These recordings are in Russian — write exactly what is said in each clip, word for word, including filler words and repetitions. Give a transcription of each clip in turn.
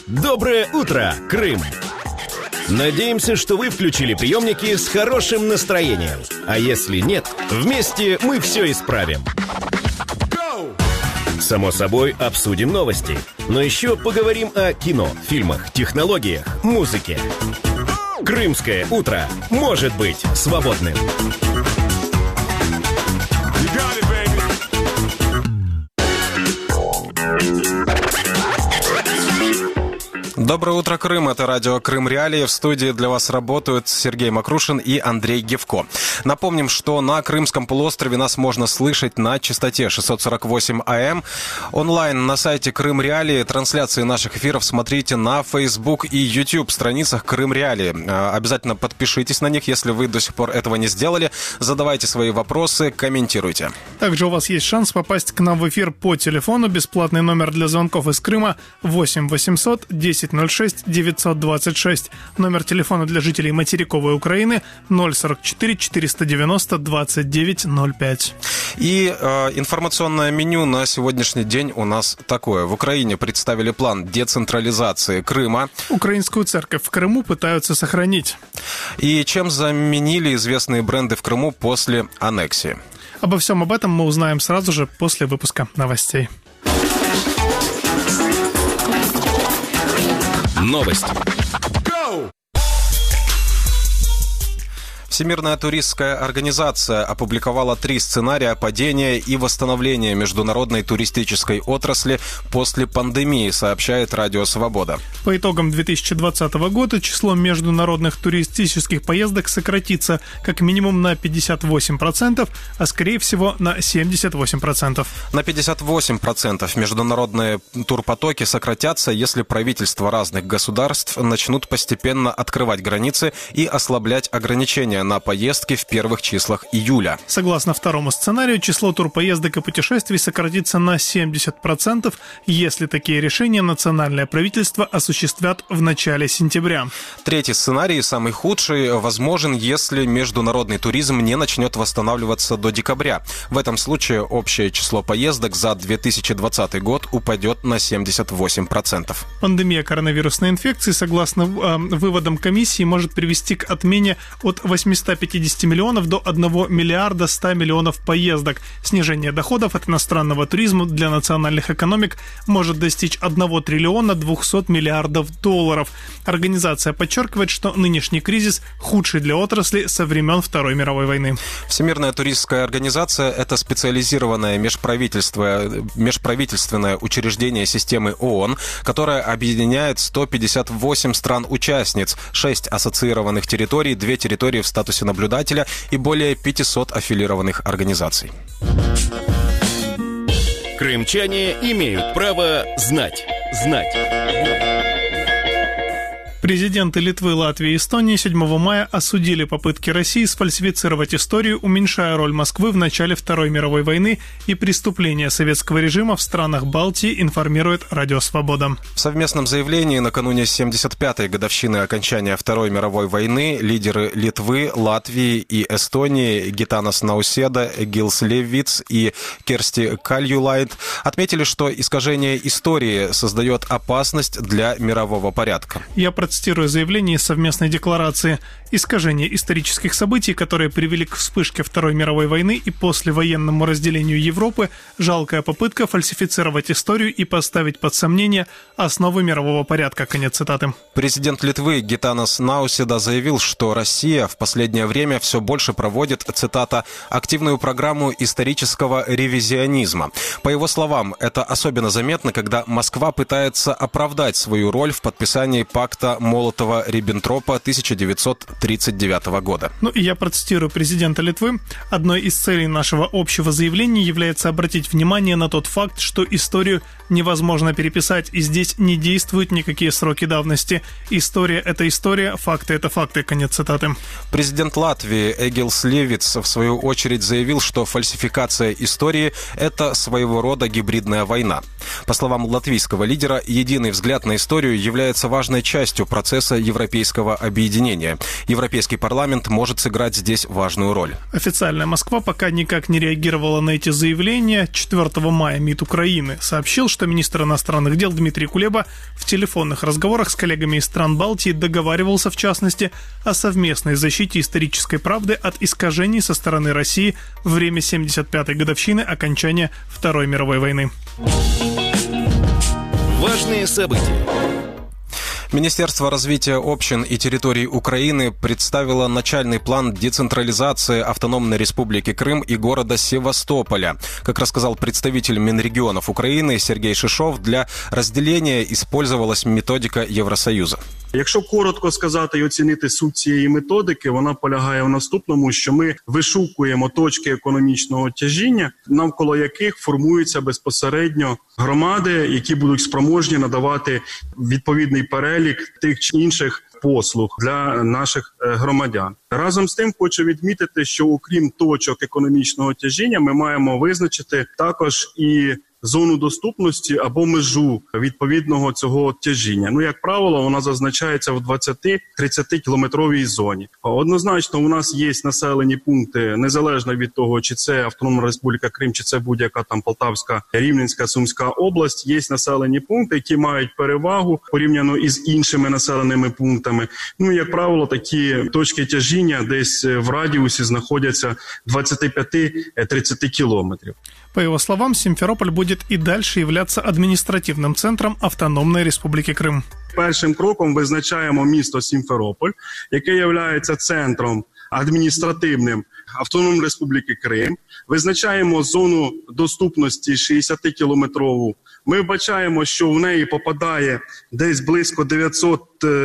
Доброе утро, Крым! Надеемся, что вы включили приемники с хорошим настроением. А если нет, вместе мы все исправим. Само собой, обсудим новости. Но еще поговорим о кино, фильмах, технологиях, музыке. Крымское утро может быть свободным. Доброе утро, Крым. Это радио Крым Реалии. В студии для вас работают Сергей Макрушин и Андрей Гевко. Напомним, что на Крымском полуострове нас можно слышать на частоте шестьсот сорок восемь АМ. Онлайн на сайте Крым Реалии. Трансляции наших эфиров смотрите на Facebook и YouTube страницах Крым Реалии. Обязательно подпишитесь на них, если вы до сих пор этого не сделали. Задавайте свои вопросы, комментируйте. Также у вас есть шанс попасть к нам в эфир по телефону. Бесплатный номер для звонков из Крыма восемь восемьсот десять ноль шесть девятьсот двадцать шесть. Номер телефона для жителей материковой Украины ноль сорок четыре четыреста девяносто двадцать девять ноль пять. И э, информационное меню на сегодняшний день у нас такое. В Украине представили план децентрализации Крыма. Украинскую церковь в Крыму пытаются сохранить. И чем заменили известные бренды в Крыму после аннексии? Обо всем об этом мы узнаем сразу же после выпуска новостей. Новости. Всемирная туристская организация опубликовала три сценария падения и восстановления международной туристической отрасли после пандемии, сообщает Радио Свобода. По итогам две тысячи двадцатого года число международных туристических поездок сократится как минимум на пятьдесят восемь процентов, а скорее всего на семьдесят восемь процентов. На пятьдесят восемь процентов международные турпотоки сократятся, если правительства разных государств начнут постепенно открывать границы и ослаблять ограничения на поездки в первых числах июля. Согласно второму сценарию, число турпоездок и путешествий сократится на семьдесят процентов, если такие решения национальное правительство осуществят в начале сентября. Третий сценарий, самый худший, возможен, если международный туризм не начнет восстанавливаться до декабря. В этом случае общее число поездок за две тысячи двадцатый год упадет на семьдесят восемь процентов. Пандемия коронавирусной инфекции, согласно э, выводам комиссии, может привести к отмене от восьмисот пятидесяти миллионов до одного миллиарда ста миллионов поездок. Снижение доходов от иностранного туризма для национальных экономик может достичь одного триллиона двухсот миллиардов долларов. Организация подчеркивает, что нынешний кризис худший для отрасли со времен Второй мировой войны. Всемирная туристская организация – это специализированное межправительственное, межправительственное учреждение системы ООН, которое объединяет сто пятьдесят восемь стран-участниц, шесть ассоциированных территорий, две территории в статусе наблюдателя и более пятисот аффилированных организаций. Крымчане имеют право знать. Знать. Президенты Литвы, Латвии и Эстонии седьмого мая осудили попытки России сфальсифицировать историю, уменьшая роль Москвы в начале Второй мировой войны и преступления советского режима в странах Балтии, информирует Радио Свобода. В совместном заявлении накануне семьдесят пятой годовщины окончания Второй мировой войны лидеры Литвы, Латвии и Эстонии Гитанас Науседа, Гилс Левиц и Керсти Кальюлайт отметили, что искажение истории создает опасность для мирового порядка. Я Цитирую заявление из совместной декларации. Искажение исторических событий, которые привели к вспышке Второй мировой войны и послевоенному разделению Европы, жалкая попытка фальсифицировать историю и поставить под сомнение основы мирового порядка. Конец цитаты. Президент Литвы Гитанас Науседа заявил, что Россия в последнее время все больше проводит, цитата, активную программу исторического ревизионизма. По его словам, это особенно заметно, когда Москва пытается оправдать свою роль в подписании пакта Молотова-Риббентропа тысяча девятьсот тридцать девятого года. Ну и я процитирую президента Литвы. Одной из целей нашего общего заявления является обратить внимание на тот факт, что историю невозможно переписать, и здесь не действуют никакие сроки давности. История — это история, факты — это факты. Конец цитаты. Президент Латвии Эгилс Левиц в свою очередь заявил, что фальсификация истории – это своего рода гибридная война. По словам латвийского лидера, единый взгляд на историю является важной частью процесса европейского объединения. Европейский парламент может сыграть здесь важную роль. Официальная Москва пока никак не реагировала на эти заявления. четвёртого мая МИД Украины сообщил, что министр иностранных дел Дмитрий Кулеба в телефонных разговорах с коллегами из стран Балтии договаривался, в частности, о совместной защите исторической правды от искажений со стороны России во время семьдесят пятой годовщины окончания Второй мировой войны. Важные события. Министерство развития общин и территорий Украины представило начальный план децентрализации Автономной Республики Крым и города Севастополя. Как рассказал представитель Минрегионов Украины Сергей Шишов, для разделения использовалась методика Євросоюзу. Якщо коротко сказати і оцінити суть цієї методики, вона полягає в наступному, що ми вишукуємо точки економічного тяжіння, навколо яких формуються безпосередньо громади, які будуть спроможні надавати відповідний перелік тих чи інших послуг для наших громадян. Разом з тим хочу відмітити, що окрім точок економічного тяжіння ми маємо визначити також і зону доступності або межу відповідного цього тяжіння. Ну, як правило, вона зазначається в двадцять-тридцять кілометровій зоні. Однозначно, у нас є населені пункти, незалежно від того, чи це Автономна Республіка Крим, чи це будь-яка там Полтавська, Рівненська, Сумська область, є населені пункти, які мають перевагу порівняно із іншими населеними пунктами. Ну, як правило, такі точки тяжіння десь в радіусі знаходяться двадцять п'ять-тридцять кілометрів. По его словам, Симферополь будет и дальше являться административным центром Автономной Республики Крым. Першим кроком визначаємо місто Сімферополь, яке є центром адміністративним Автономної Республіки Крим. Визначаємо зону доступності шістдесятикілометрову. Ми бачаємо, що в неї попадає десь близько дев'ятсот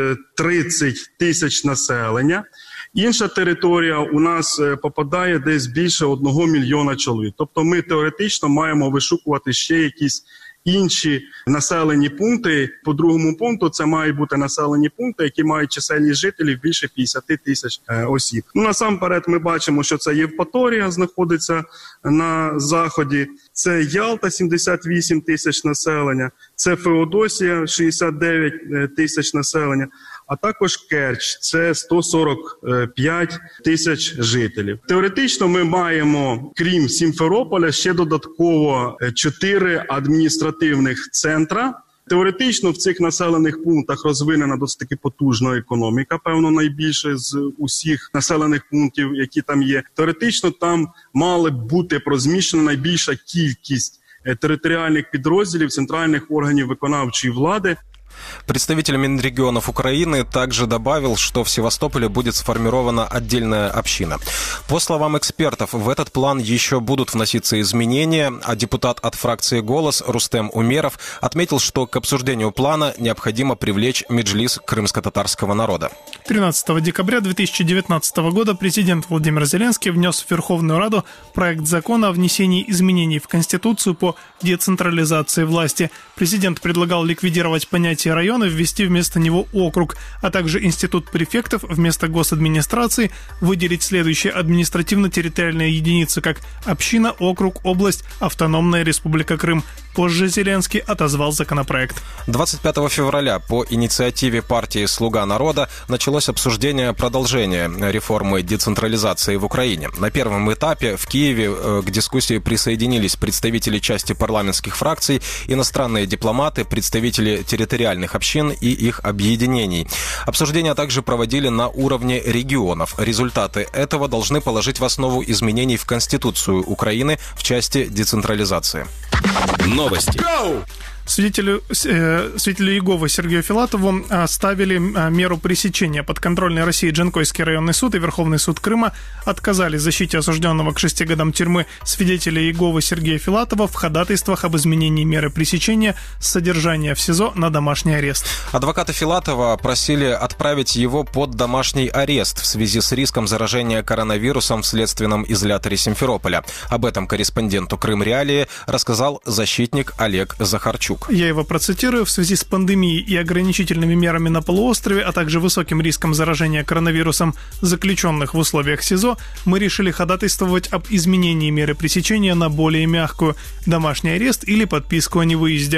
тридцять тисяч населення. Інша територія у нас попадає десь більше одного мільйона чоловік. Тобто ми теоретично маємо вишукувати ще якісь інші населені пункти. По другому пункту це мають бути населені пункти, які мають чисельність жителів більше п'ятдесят тисяч осіб. Ну, насамперед ми бачимо, що це Євпаторія знаходиться на заході, це Ялта сімдесят вісім тисяч населення, це Феодосія шістдесят дев'ять тисяч населення, а також Керч – це сто сорок п'ять тисяч жителів. Теоретично ми маємо, крім Сімферополя, ще додатково чотири адміністративних центра. Теоретично в цих населених пунктах розвинена досить таки потужна економіка, певно, найбільше з усіх населених пунктів, які там є. Теоретично там мали б бути розміщена найбільша кількість територіальних підрозділів центральних органів виконавчої влади. Представитель Минрегионов Украины также добавил, что в Севастополе будет сформирована отдельная община. По словам экспертов, в этот план еще будут вноситься изменения, а депутат от фракции «Голос» Рустем Умеров отметил, что к обсуждению плана необходимо привлечь меджлис крымско-татарского народа. тринадцатого декабря две тысячи девятнадцатого года президент Владимир Зеленский внес в Верховную Раду проект закона о внесении изменений в Конституцию по децентрализации власти. Президент предлагал ликвидировать понятие района, ввести вместо него округ, а также институт префектов вместо госадминистрации, выделить следующие административно-территориальные единицы, как община, округ, область, Автономная Республика Крым. Позже Зеленский отозвал законопроект. двадцать пятого февраля по инициативе партии «Слуга народа» началось обсуждение продолжения реформы децентрализации в Украине. На первом этапе в Киеве к дискуссии присоединились представители части парламентских фракций, иностранные дипломаты, представители территориальных общин и их объединений. Обсуждения также проводили на уровне регионов. Результаты этого должны положить в основу изменений в Конституцию Украины в части децентрализации. Новости. Свидетелю, э, свидетелю Иеговы Сергею Филатову ставили меру пресечения. Подконтрольной России Джанкойский районный суд и Верховный суд Крыма отказали защите осужденного к шести годам тюрьмы свидетеля Иеговы Сергея Филатова в ходатайствах об изменении меры пресечения с содержания в СИЗО на домашний арест. Адвокаты Филатова просили отправить его под домашний арест в связи с риском заражения коронавирусом в следственном изоляторе Симферополя. Об этом корреспонденту Крым Реалии рассказал защитник Олег Захарчук. Я его процитирую. В связи с пандемией и ограничительными мерами на полуострове, а также высоким риском заражения коронавирусом заключенных в условиях СИЗО, мы решили ходатайствовать об изменении меры пресечения на более мягкую – домашний арест или подписку о невыезде.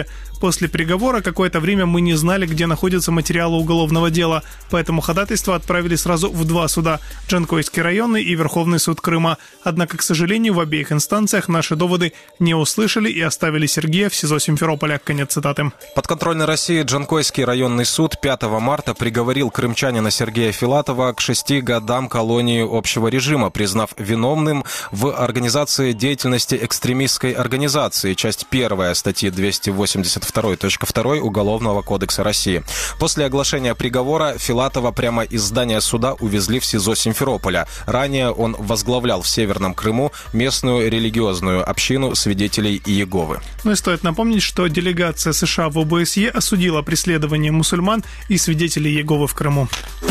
После приговора какое-то время мы не знали, где находятся материалы уголовного дела, поэтому ходатайство отправили сразу в два суда – Джанкойский районный и Верховный суд Крыма. Однако, к сожалению, в обеих инстанциях наши доводы не услышали и оставили Сергея в СИЗО Симферополя. Конец цитаты. Подконтрольной России Джанкойский районный суд пятого марта приговорил крымчанина Сергея Филатова к шести годам колонии общего режима, признав виновным в организации деятельности экстремистской организации, часть первая статьи двести восемьдесят два точка два Уголовного кодекса России. После оглашения приговора Филатова прямо из здания суда увезли в СИЗО Симферополя. Ранее он возглавлял в Северном Крыму местную религиозную общину свидетелей Иеговы. Ну и стоит напомнить, что делегация США в ОБСЕ осудила преследование мусульман и свидетелей Иеговы в Крыму.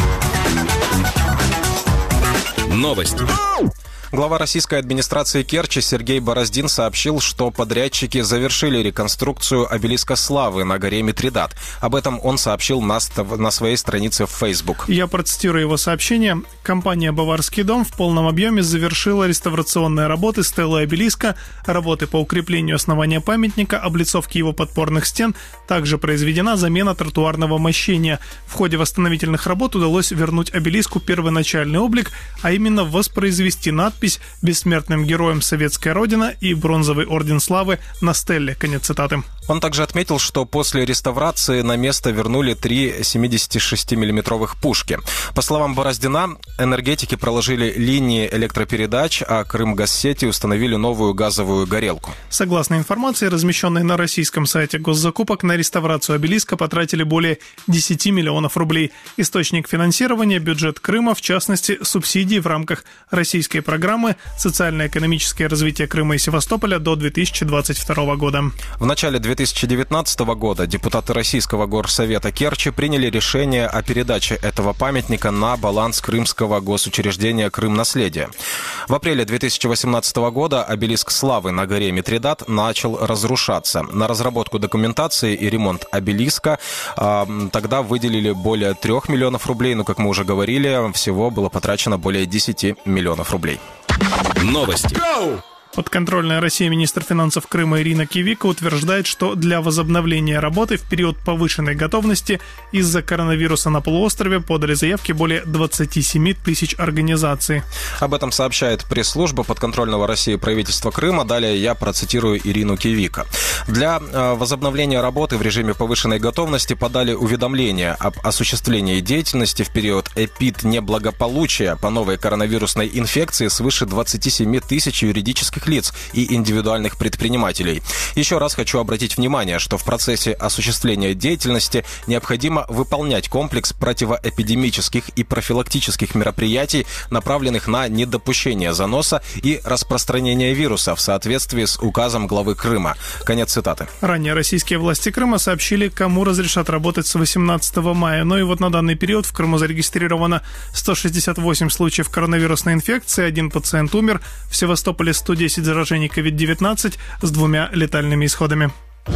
Новости. Глава российской администрации Керчи Сергей Бороздин сообщил, что подрядчики завершили реконструкцию обелиска славы на горе Митридат. Об этом он сообщил на, на своей странице в Facebook. Я процитирую его сообщение. Компания «Баварский дом» в полном объеме завершила реставрационные работы стелы обелиска, работы по укреплению основания памятника, облицовки его подпорных стен. Также произведена замена тротуарного мощения. В ходе восстановительных работ удалось вернуть обелиску первоначальный облик, а именно воспроизвести надпись «Бессмертным героям Советская Родина» и бронзовый орден славы на стелле. Конец цитаты. Он также отметил, что после реставрации на место вернули три семидесятишестимиллиметровых пушки. По словам Бороздина, энергетики проложили линии электропередач, а Крымгазсети установили новую газовую горелку. Согласно информации, размещенной на российском сайте госзакупок, на реставрацию обелиска потратили более десять миллионов рублей. Источник финансирования – бюджет Крыма, в частности, субсидии в рамках российской программы «Социально-экономическое развитие Крыма и Севастополя» до две тысячи двадцать второго года. В начале две тысячи девятнадцатого года депутаты Российского горсовета Керчи приняли решение о передаче этого памятника на баланс крымского госучреждения «Крымнаследие». В апреле две тысячи восемнадцатого года обелиск славы на горе Митридат начал разрушаться. На разработку документации и ремонт обелиска э, тогда выделили более трех миллионов рублей, но, как мы уже говорили, всего было потрачено более десяти миллионов рублей. Новости. Подконтрольная России министр финансов Крыма Ирина Кивика утверждает, что для возобновления работы в период повышенной готовности из-за коронавируса на полуострове подали заявки более двадцати семи тысяч организаций. Об этом сообщает пресс-служба подконтрольного России правительства Крыма. Далее я процитирую Ирину Кивика. Для э, возобновления работы в режиме повышенной готовности подали уведомление об осуществлении деятельности в период эпиднеблагополучия по новой коронавирусной инфекции свыше двадцати семи тысяч юридических лиц и индивидуальных предпринимателей. Еще раз хочу обратить внимание, что в процессе осуществления деятельности необходимо выполнять комплекс противоэпидемических и профилактических мероприятий, направленных на недопущение заноса и распространения вируса в соответствии с указом главы Крыма. Конец цитаты. Ранее российские власти Крыма сообщили, кому разрешат работать с восемнадцатого мая. Но и вот на данный период в Крыму зарегистрировано сто шестьдесят восемь случаев коронавирусной инфекции, один пациент умер. В Севастополе сто десять заражений ковид девятнадцать с двумя летальными исходами.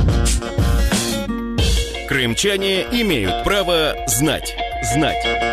Крымчане имеют право знать. Знать.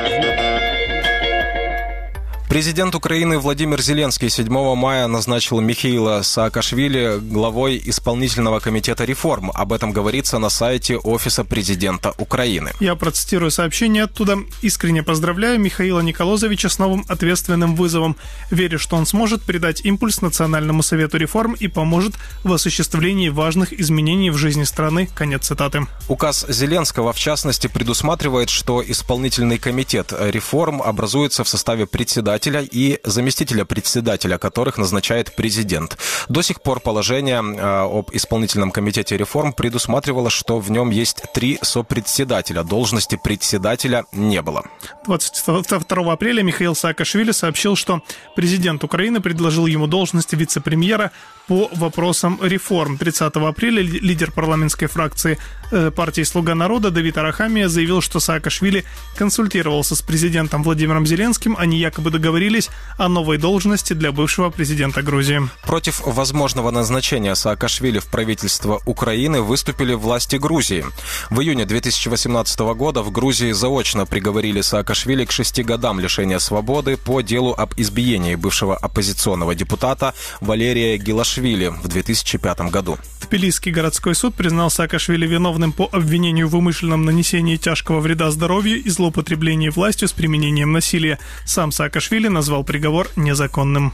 Президент Украины Владимир Зеленский седьмого мая назначил Михаила Саакашвили главой исполнительного комитета реформ. Об этом говорится на сайте Офиса президента Украины. Я процитирую сообщение оттуда. «Искренне поздравляю Михаила Николозовича с новым ответственным вызовом. Верю, что он сможет придать импульс Национальному совету реформ и поможет в осуществлении важных изменений в жизни страны». Конец цитаты. Указ Зеленского, в частности, предусматривает, что исполнительный комитет реформ образуется в составе председателя и заместителя председателя, которых назначает президент. До сих пор положение об исполнительном комитете реформ предусматривало, что в нем есть три сопредседателя. Должности председателя не было. двадцать второго апреля Михаил Саакашвили сообщил, что президент Украины предложил ему должность вице-премьера по вопросам реформ. тридцатого апреля лидер парламентской фракции партии «Слуга народа» Давид Арахамия заявил, что Саакашвили консультировался с президентом Владимиром Зеленским. Они якобы договорились договорились о новой должности для бывшего президента Грузии. Против возможного назначения Саакашвили в правительство Украины выступили власти Грузии. В июне две тысячи восемнадцатого года в Грузии заочно приговорили Саакашвили к шести годам лишения свободы по делу об избиении бывшего оппозиционного депутата Валерия Гилашвили в две тысячи пятом году. Тбилисский городской суд признал Саакашвили виновным по обвинению в умышленном нанесении тяжкого вреда здоровью и злоупотреблении властью с применением насилия. Сам Саакашвили назвал приговор незаконным.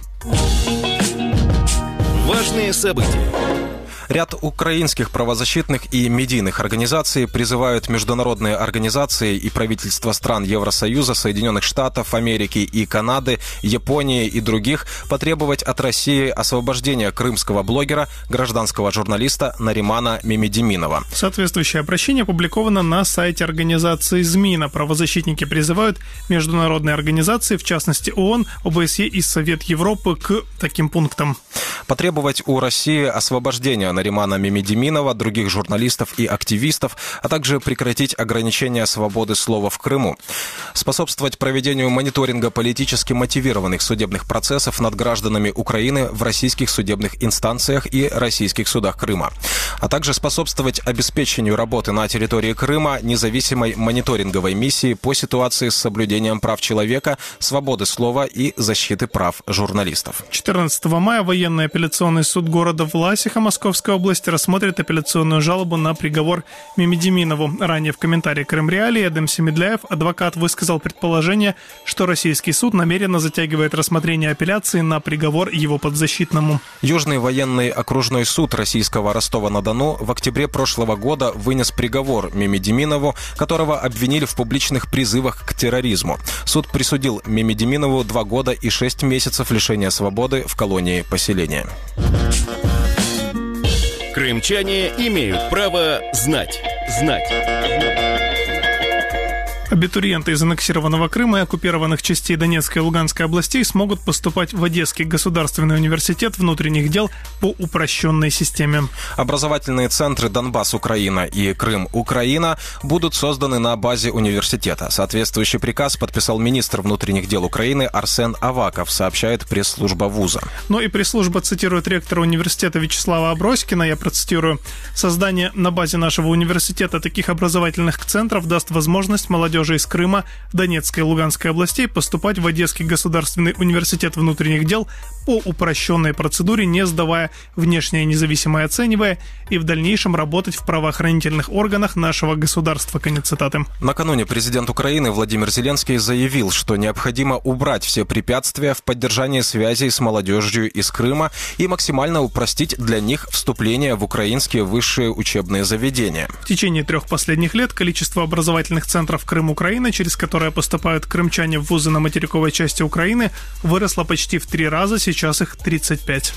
Важные события. Ряд украинских правозащитных и медийных организаций призывают международные организации и правительства стран Евросоюза, Соединенных Штатов Америки и Канады, Японии и других потребовать от России освобождения крымского блогера, гражданского журналиста Наримана Мемедиминова. Соответствующее обращение опубликовано на сайте организации ЗМИНа. Правозащитники призывают международные организации, в частности ООН, ОБСЕ и Совет Европы, к таким пунктам. Потребовать у России освобождения Наримана Мемедиминова, других журналистов и активистов, а также прекратить ограничения свободы слова в Крыму. Способствовать проведению мониторинга политически мотивированных судебных процессов над гражданами Украины в российских судебных инстанциях и российских судах Крыма. А также способствовать обеспечению работы на территории Крыма независимой мониторинговой миссии по ситуации с соблюдением прав человека, свободы слова и защиты прав журналистов. четырнадцатого мая военный апелляционный суд города Власиха Московской области рассмотрит апелляционную жалобу на приговор Мемедиминову. Ранее в комментарии Крым Реалии Эдем Семедляев, адвокат, высказал предположение, что российский суд намеренно затягивает рассмотрение апелляции на приговор его подзащитному. Южный военный окружной суд российского Ростова-на-Дону в октябре прошлого года вынес приговор Мемедиминову, которого обвинили в публичных призывах к терроризму. Суд присудил Мемедиминову два года и шесть месяцев лишения свободы в колонии поселения. Крымчане имеют право знать. Знать. Абитуриенты из аннексированного Крыма и оккупированных частей Донецкой и Луганской областей смогут поступать в Одесский государственный университет внутренних дел по упрощенной системе. Образовательные центры «Донбасс Украина» и «Крым Украина» будут созданы на базе университета. Соответствующий приказ подписал министр внутренних дел Украины Арсен Аваков, сообщает пресс-служба вуза. Но и пресс-служба цитирует ректора университета Вячеслава Аброськина, я процитирую: «Создание на базе нашего университета таких образовательных центров даст возможность молодежи из Крыма, Донецкой и Луганской областей поступать в Одесский государственный университет внутренних дел по упрощенной процедуре, не сдавая внешнее независимое оценивая, и в дальнейшем работать в правоохранительных органах нашего государства». Конец цитаты. Накануне президент Украины Владимир Зеленский заявил, что необходимо убрать все препятствия в поддержании связей с молодежью из Крыма и максимально упростить для них вступление в украинские высшие учебные заведения. В течение трех последних лет количество образовательных центров Крым Украины, через которые поступают крымчане в вузы на материковой части Украины, выросло почти в три раза, сейчас их тридцать пять.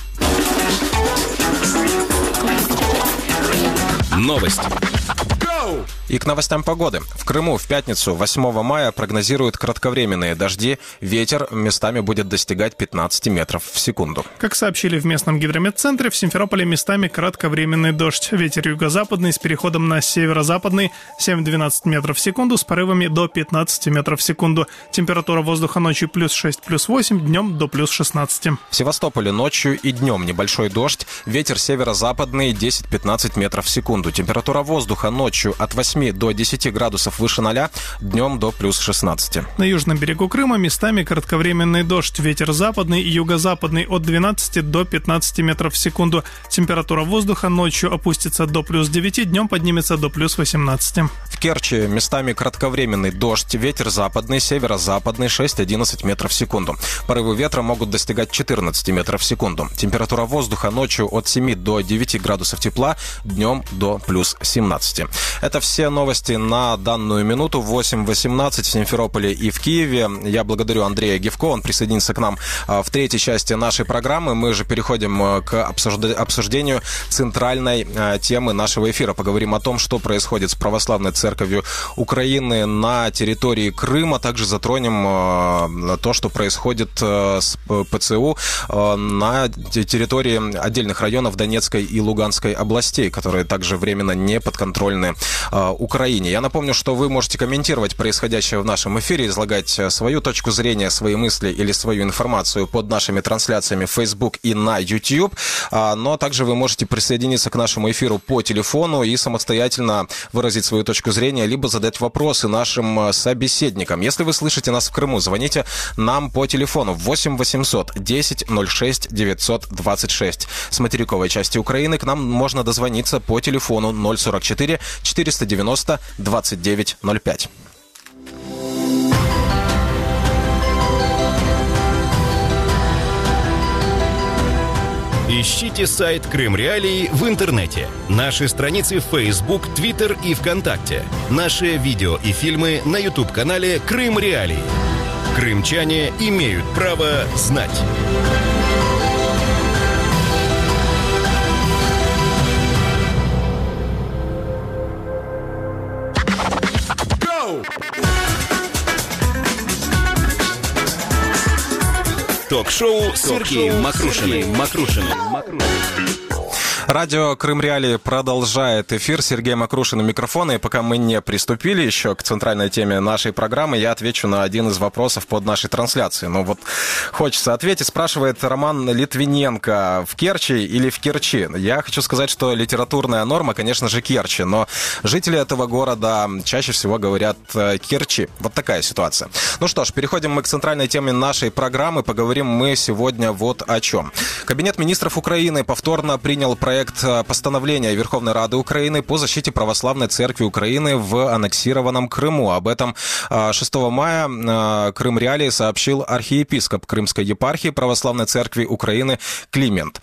Новости. И к новостям погоды. В Крыму в пятницу, восьмого мая, прогнозируют кратковременные дожди. Ветер местами будет достигать пятнадцать метров в секунду. Как сообщили в местном гидрометцентре, в Симферополе местами кратковременный дождь. Ветер юго-западный с переходом на северо-западный семь-двенадцать метров в секунду с порывами до пятнадцать метров в секунду. Температура воздуха ночью плюс шесть, плюс восемь, днем до плюс шестнадцать. В Севастополе ночью и днем небольшой дождь. Ветер северо-западный десять-пятнадцать метров в секунду. Температура воздуха ночью от восьми до десяти градусов выше ноля, днем до плюс шестнадцати. На южном берегу Крыма местами кратковременный дождь. Ветер западный и юго-западный от двенадцати до пятнадцати метров в секунду. Температура воздуха ночью опустится до плюс девяти, днем поднимется до плюс восемнадцати. В Керчи местами кратковременный дождь. Ветер западный, северо-западный шесть-одиннадцать метров в секунду. Порывы ветра могут достигать четырнадцати метров в секунду. Температура воздуха ночью от семи до девяти градусов тепла, днем до плюс семнадцати. Это все новости на данную минуту. восемь восемнадцать в Симферополе и в Киеве. Я благодарю Андрея Гевко. Он присоединится к нам в третьей части нашей программы. Мы же переходим к обсуждению центральной темы нашего эфира. Поговорим о том, что происходит с православной церковью Церковью Украины на территории Крыма. Также затронем то, что происходит с ПЦУ на территории отдельных районов Донецкой и Луганской областей, которые также временно не подконтрольны Украине. Я напомню, что вы можете комментировать происходящее в нашем эфире, излагать свою точку зрения, свои мысли или свою информацию под нашими трансляциями в Facebook и на YouTube. Но также вы можете присоединиться к нашему эфиру по телефону и самостоятельно выразить свою точку зрения, либо задать вопросы нашим собеседникам. Если вы слышите нас в Крыму, звоните нам по телефону восемь восемьсот десять ноль шесть девятьсот двадцать шесть. С материковой части Украины к нам можно дозвониться по телефону ноль сорок четыре четыреста девяносто двадцать девять ноль пять. Ищите сайт Крым Реалии в интернете, наши страницы в Facebook, Twitter и ВКонтакте, наши видео и фильмы на YouTube-канале Крым Реалии. Крымчане имеют право знать. Ток-шоу с Сергеем Макрушиным. Макрушиным. Радио Крым Реалии продолжает эфир. Сергей Макрушин у микрофона. И пока мы не приступили еще к центральной теме нашей программы, я отвечу на один из вопросов под нашей трансляцией. Ну вот хочется ответить. Спрашивает Роман Литвиненко: в Керчи или в Керчи? Я хочу сказать, что литературная норма, конечно же, Керчи. Но жители этого города чаще всего говорят Керчи. Вот такая ситуация. Ну что ж, переходим мы к центральной теме нашей программы. Поговорим мы сегодня вот о чем. Кабинет министров Украины повторно принял проект Проект постановления Верховной Рады Украины по защите Православной Церкви Украины в аннексированном Крыму. Об этом шестого мая Крым Реалии сообщил архиепископ Крымской епархии Православной Церкви Украины Климент.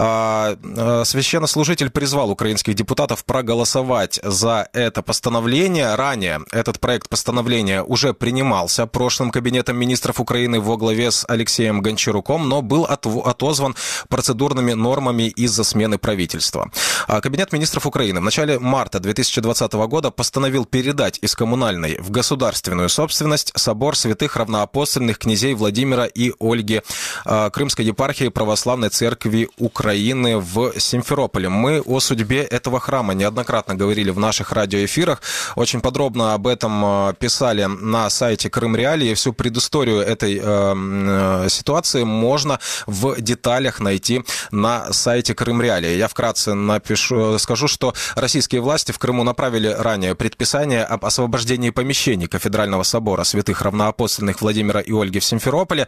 Священнослужитель призвал украинских депутатов проголосовать за это постановление. Ранее этот проект постановления уже принимался прошлым Кабинетом министров Украины во главе с Алексеем Гончаруком, но был отозван процедурными нормами из-за смены правительства. Кабинет министров Украины в начале марта две тысячи двадцатого года постановил передать из коммунальной в государственную собственность собор святых равноапостольных князей Владимира и Ольги Крымской епархии Православной Церкви Украины в Симферополе. Мы о судьбе этого храма неоднократно говорили в наших радиоэфирах. Очень подробно об этом писали на сайте Крым Реалии. Всю предысторию этой э, ситуации можно в деталях найти на сайте Крым Реалии. Я вкратце напишу, скажу, что российские власти в Крыму направили ранее предписание об освобождении помещений Кафедрального собора святых равноапостольных Владимира и Ольги в Симферополе.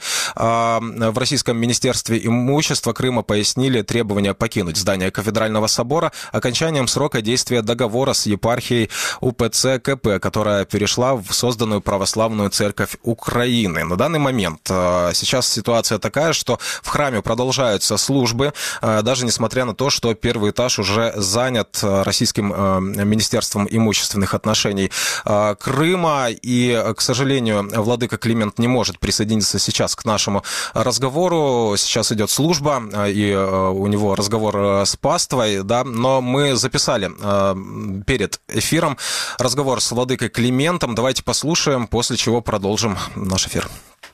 В Российском министерстве имущества Крыма пояснили требования покинуть здание Кафедрального собора окончанием срока действия договора с епархией УПЦ КП, которая перешла в созданную Православную Церковь Украины. На данный момент сейчас ситуация такая, что в храме продолжаются службы, даже несмотря на то, что первый этаж уже занят Российским министерством имущественных отношений Крыма. И, к сожалению, владыка Климент не может присоединиться сейчас к нашему разговору. Сейчас идет служба, и у него разговор с паствой, да, но мы записали перед эфиром разговор с владыкой Климентом. Давайте послушаем, после чего продолжим наш эфир.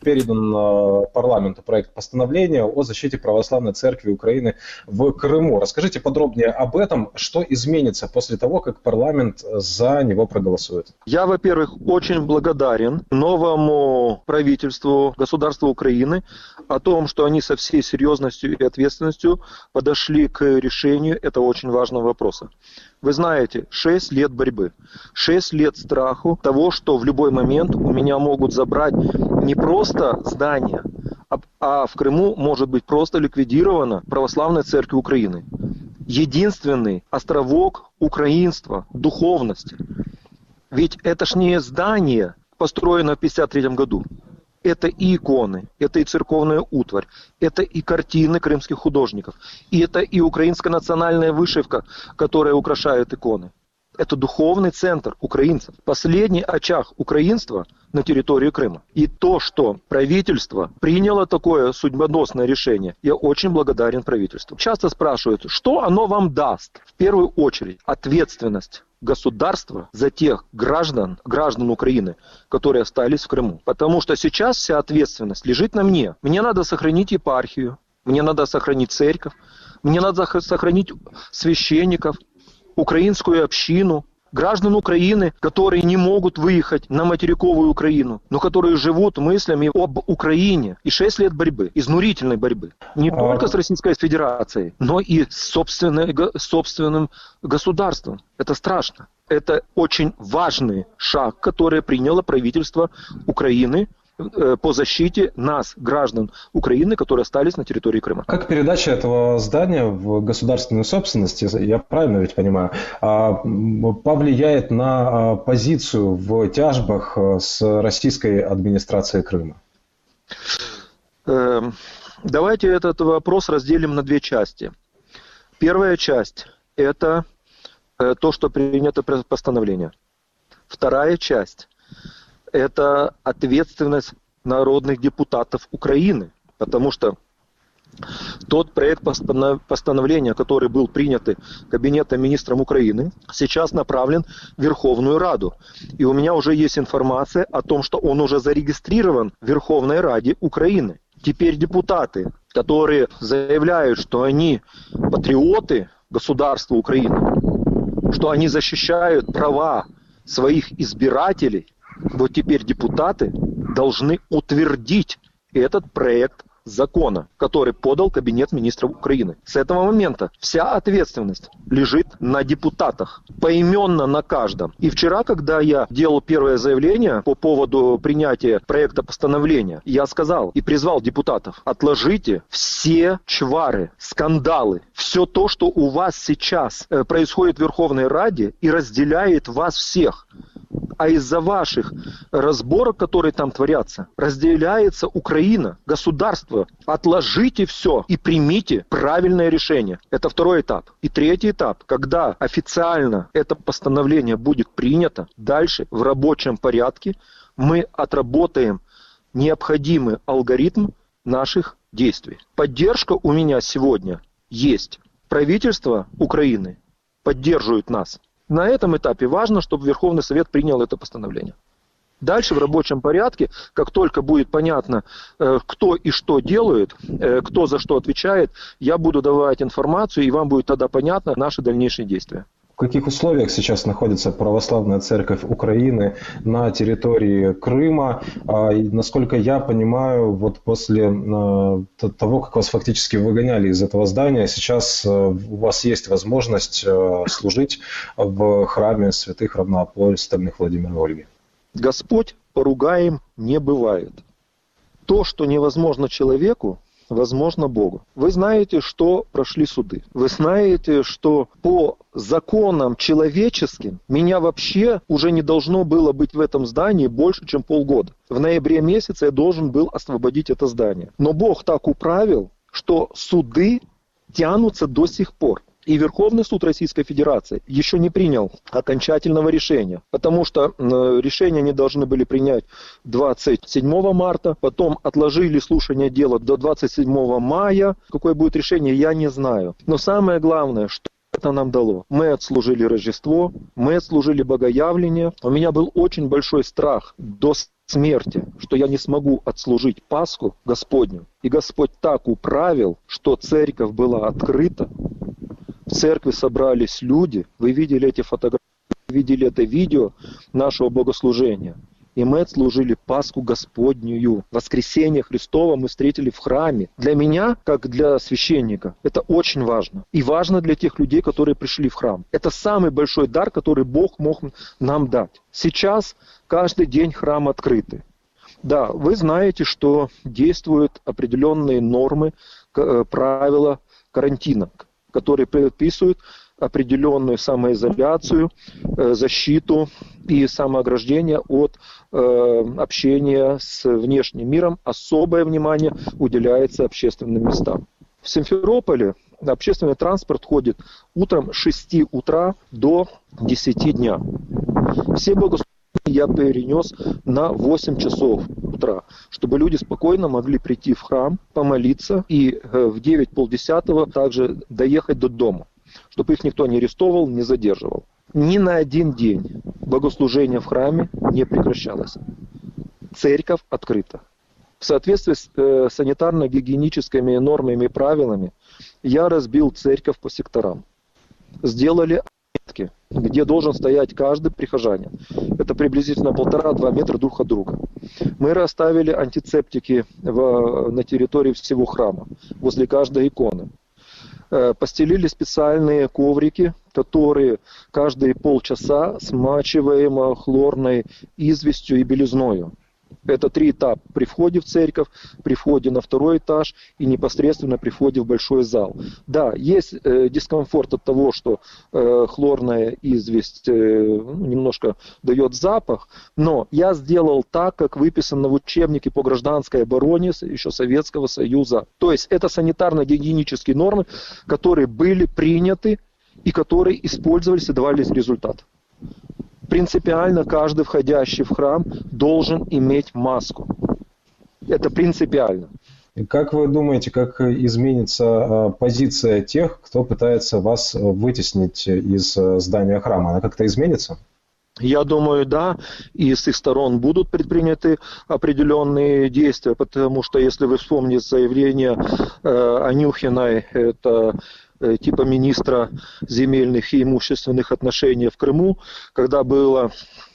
Передан парламенту проект постановления о защите Православной Церкви Украины в Крыму. Расскажите подробнее об этом, что изменится после того, как парламент за него проголосует. Я, во-первых, очень благодарен новому правительству государства Украины о том, что они со всей серьезностью и ответственностью подошли к решению этого очень важного вопроса. Вы знаете, шесть лет борьбы, шесть лет страху того, что в любой момент у меня могут забрать не просто здание, а, а в Крыму может быть просто ликвидирована Православная Церковь Украины. Единственный островок украинства, духовности. Ведь это ж не здание, построено в пятьдесят третьем году. Это и иконы, это и церковная утварь, это и картины крымских художников, и это и украинская национальная вышивка, которая украшает иконы. Это духовный центр украинцев, последний очаг украинства на территории Крыма. И то, что правительство приняло такое судьбоносное решение, я очень благодарен правительству. Часто спрашивают, что оно вам даст? В первую очередь ответственность. государства за тех граждан, граждан Украины, которые остались в Крыму. Потому что сейчас вся ответственность лежит на мне. Мне надо сохранить епархию, мне надо сохранить церковь, мне надо сохранить священников, украинскую общину, граждан Украины, которые не могут выехать на материковую Украину, но которые живут мыслями об Украине. И шесть лет борьбы, изнурительной борьбы. Не а... только с Российской Федерацией, но и с собственным государством. Это страшно. Это очень важный шаг, который приняло правительство Украины по защите нас, граждан Украины, которые остались на территории Крыма. Как передача этого здания в государственную собственность, я правильно ведь понимаю, повлияет на позицию в тяжбах с российской администрацией Крыма? Давайте этот вопрос разделим на две части. Первая часть – это то, что принято постановление. Вторая часть – это ответственность народных депутатов Украины, потому что тот проект постановления, который был принят Кабинетом министров Украины, сейчас направлен в Верховную Раду. И у меня уже есть информация о том, что он уже зарегистрирован в Верховной Раде Украины. Теперь депутаты, которые заявляют, что они патриоты государства Украины, что они защищают права своих избирателей, вот теперь депутаты должны утвердить этот проект закона, который подал Кабинет министров Украины. С этого момента вся ответственность лежит на депутатах, поименно на каждом. И вчера, когда я делал первое заявление по поводу принятия проекта постановления, я сказал и призвал депутатов: отложите все чвары, скандалы, все то, что у вас сейчас происходит в Верховной Раде и разделяет вас всех. А из-за ваших разборок, которые там творятся, разделяется Украина, государство. Отложите все и примите правильное решение. Это второй этап. И третий этап, когда официально это постановление будет принято, дальше в рабочем порядке мы отработаем необходимый алгоритм наших действий. Поддержка у меня сегодня есть. Правительство Украины поддерживает нас. На этом этапе важно, чтобы Верховный Совет принял это постановление. Дальше в рабочем порядке, как только будет понятно, кто и что делает, кто за что отвечает, я буду давать информацию, и вам будет тогда понятно наши дальнейшие действия. В каких условиях сейчас находится православная церковь Украины на территории Крыма? И, насколько я понимаю, вот после того, как вас фактически выгоняли из этого здания, сейчас у вас есть возможность служить в храме святых равноапостольных Владимира и Ольги. Господь поругаем не бывает. То, что невозможно человеку, возможно Богу. Вы знаете, что прошли суды. Вы знаете, что по законам человеческим меня вообще уже не должно было быть в этом здании больше, чем полгода. В ноябре месяце я должен был освободить это здание. Но Бог так управил, что суды тянутся до сих пор. И Верховный суд Российской Федерации еще не принял окончательного решения, потому что решение они должны были принять двадцать седьмого марта, потом отложили слушание дела до двадцать седьмого мая. Какое будет решение, я не знаю. Но самое главное, что это нам дало. Мы отслужили Рождество, мы отслужили Богоявление. У меня был очень большой страх до смерти, что я не смогу отслужить Пасху Господню. И Господь так управил, что церковь была открыта. В церкви собрались люди, вы видели эти фотографии, видели это видео нашего богослужения. И мы отслужили Пасху Господнюю. Воскресение Христово мы встретили в храме. Для меня, как для священника, это очень важно. И важно для тех людей, которые пришли в храм. Это самый большой дар, который Бог мог нам дать. Сейчас каждый день храм открытый. Да, вы знаете, что действуют определенные нормы, правила карантина, которые предписывают определенную самоизоляцию, защиту и самоограждение от общения с внешним миром. Особое внимание уделяется общественным местам. В Симферополе общественный транспорт ходит утром с шести утра до десяти дня. Все богослужения я перенес на восемь часов утра, чтобы люди спокойно могли прийти в храм, помолиться и в девять полдесятого также доехать до дома, чтобы их никто не арестовал, не задерживал. Ни на один день богослужение в храме не прекращалось. Церковь открыта. В соответствии с э, санитарно-гигиеническими нормами и правилами я разбил церковь по секторам. Сделали отметки, где должен стоять каждый прихожанин. Это приблизительно полтора-два метра друг от друга. Мы расставили антисептики в, на территории всего храма, возле каждой иконы. Э, постелили специальные коврики, которые каждые полчаса смачиваем хлорной известью и белизною. Это три этапа при входе в церковь, при входе на второй этаж и непосредственно при входе в большой зал. Да, есть э, дискомфорт от того, что э, хлорная известь э, немножко дает запах, но я сделал так, как выписано в учебнике по гражданской обороне еще Советского Союза. То есть это санитарно-гигиенические нормы, которые были приняты и которые использовались и давали результат. Принципиально каждый входящий в храм должен иметь маску. Это принципиально. И как вы думаете, как изменится позиция тех, кто пытается вас вытеснить из здания храма? Она как-то изменится? Я думаю, да, и с их сторон будут предприняты определенные действия, потому что, если вы вспомните заявление э, Анюхиной, это типа министра земельных и имущественных отношений в Крыму, когда было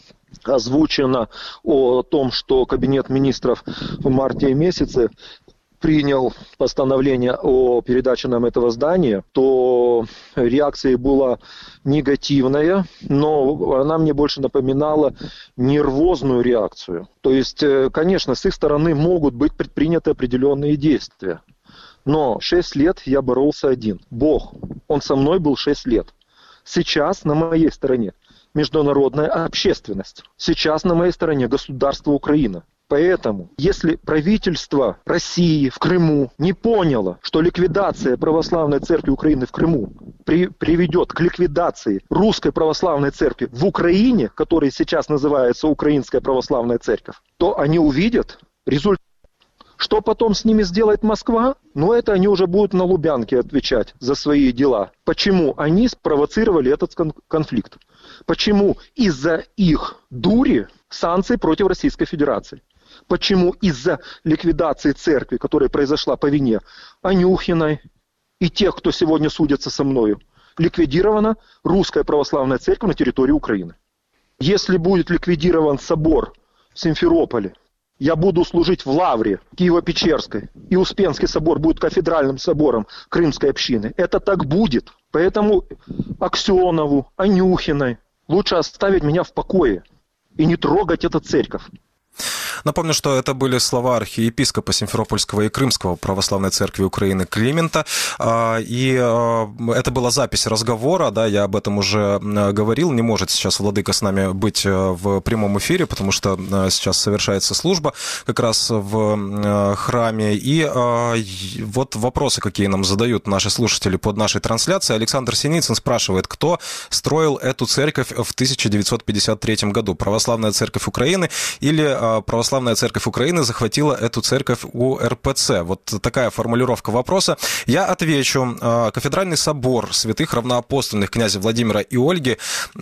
озвучено о том, что Кабинет министров в марте месяце принял постановление о передаче нам этого здания, то реакция была негативная, но она мне больше напоминала нервозную реакцию. То есть, конечно, с их стороны могут быть предприняты определенные действия. Но шесть лет я боролся один. Бог, Он со мной был шесть лет. Сейчас на моей стороне международная общественность. Сейчас на моей стороне государство Украина. Поэтому, если правительство России в Крыму не поняло, что ликвидация православной церкви Украины в Крыму при, приведет к ликвидации русской православной церкви в Украине, которая сейчас называется Украинская православная церковь, то они увидят результат. Что потом с ними сделает Москва? Ну, это они уже будут на Лубянке отвечать за свои дела. Почему они спровоцировали этот конфликт? Почему из-за их дури санкции против Российской Федерации? Почему из-за ликвидации церкви, которая произошла по вине Анюхиной и тех, кто сегодня судится со мною, ликвидирована Русская Православная Церковь на территории Украины? Если будет ликвидирован собор в Симферополе, я буду служить в Лавре Киево-Печерской, и Успенский собор будет кафедральным собором Крымской общины. Это так будет. Поэтому Аксенову, Анюхиной лучше оставить меня в покое и не трогать эту церковь. Напомню, что это были слова архиепископа Симферопольского и Крымского православной церкви Украины Климента. И это была запись разговора, да, я об этом уже говорил. Не может сейчас владыка с нами быть в прямом эфире, потому что сейчас совершается служба как раз в храме. И вот вопросы, какие нам задают наши слушатели под нашей трансляцией. Александр Синицын спрашивает, кто строил эту церковь в тысяча девятьсот пятьдесят третьем году? Православная церковь Украины или Православная церковь Украины захватила эту церковь у эр пэ цэ? Вот такая формулировка вопроса. Я отвечу. Кафедральный собор святых равноапостольных князя Владимира и Ольги.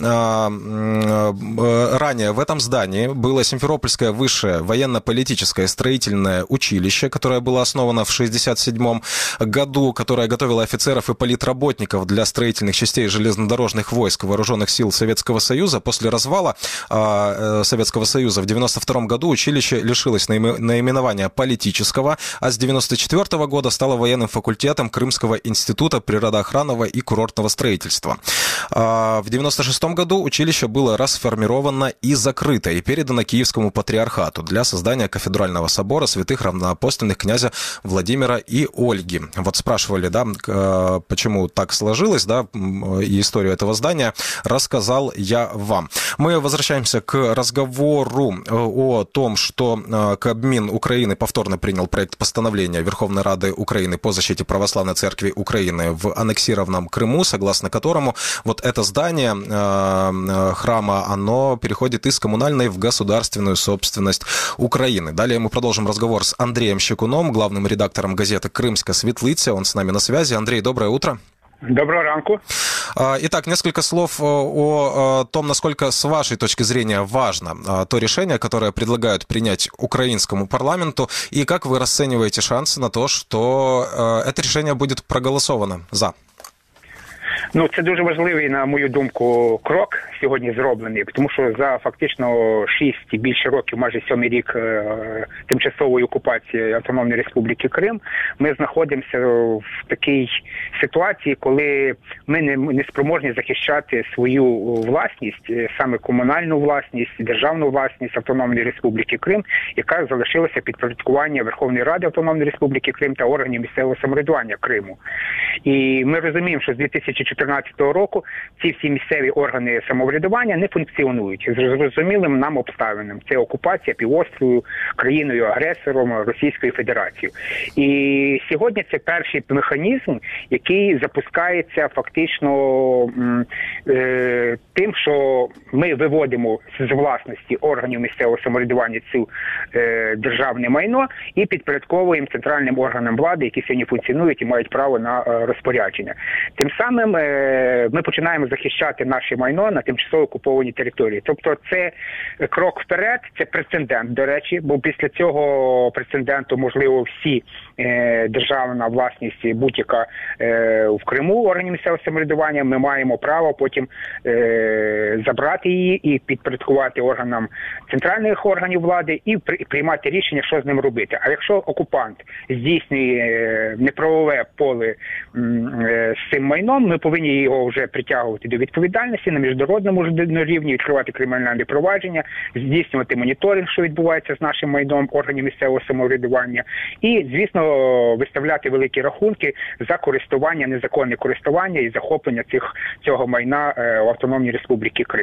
Ранее в этом здании было Симферопольское высшее военно-политическое строительное училище, которое было основано в шестьдесят седьмом году, которое готовило офицеров и политработников для строительных частей железнодорожных войск Вооруженных сил Советского Союза. После развала Советского Союза в девяносто втором году училище лишилось наименования политического, а с девяносто четвёртого года стало военным факультетом Крымского института природоохранного и курортного строительства. В девяносто шестом году училище было расформировано и закрыто, и передано Киевскому патриархату для создания кафедрального собора святых равноапостольных князя Владимира и Ольги. Вот спрашивали, да, почему так сложилось, да, и историю этого здания рассказал я вам. Мы возвращаемся к разговору о том, что Кабмин Украины повторно принял проект постановления Верховной Рады Украины по защите Православной Церкви Украины в аннексированном Крыму, согласно которому вот это здание храма, оно переходит из коммунальной в государственную собственность Украины. Далее мы продолжим разговор с Андреем Щекуном, главным редактором газеты «Крымська Світлиця». Он с нами на связи. Андрей, доброе утро. Доброго ранку. Итак, несколько слов о том, насколько с вашей точки зрения важно то решение, которое предлагают принять украинскому парламенту, и как вы расцениваете шансы на то, что это решение будет проголосовано за? Ну, це дуже важливий, на мою думку, крок сьогодні зроблений, тому що за фактично шість і більше років, майже сьомий рік е, тимчасової окупації Автономної Республіки Крим, ми знаходимося в такій ситуації, коли ми не, не спроможні захищати свою власність, саме комунальну власність, державну власність Автономної Республіки Крим, яка залишилася під підпорядкуванням Верховної Ради Автономної Республіки Крим та органів місцевого самоврядування Криму. І ми розуміємо, що з дві тисячі чотирнадцятого року ці всі місцеві органи самоврядування не функціонують з зрозумілим нам обставинам. Це окупація півострову країною-агресором Російською Федерацією. І сьогодні це перший механізм, який запускається фактично е, тим, що ми виводимо з власності органів місцевого самоврядування цю е, державне майно і підпорядковуємо центральним органам влади, які сьогодні функціонують і мають право на е, розпорядження. Тим самим ми починаємо захищати наше майно на тимчасово окупованій території. Тобто це крок вперед, це прецедент, до речі, бо після цього прецеденту, можливо, всі е, державна власність будь-яка е, в Криму органів місцевого самоврядування, ми маємо право потім е, забрати її і підпорядкувати органам центральних органів влади і при, приймати рішення, що з ним робити. А якщо окупант здійснює е, неправове поле е, з цим майном, ми повинні його вже притягувати до відповідальності на міжнародному рівні, відкривати кримінальне провадження, здійснювати моніторинг, що відбувається з нашим майном органів місцевого самоврядування, і, звісно, виставляти великі рахунки за користування, незаконне користування і захоплення цих, цього майна в Автономній Республіки Крим.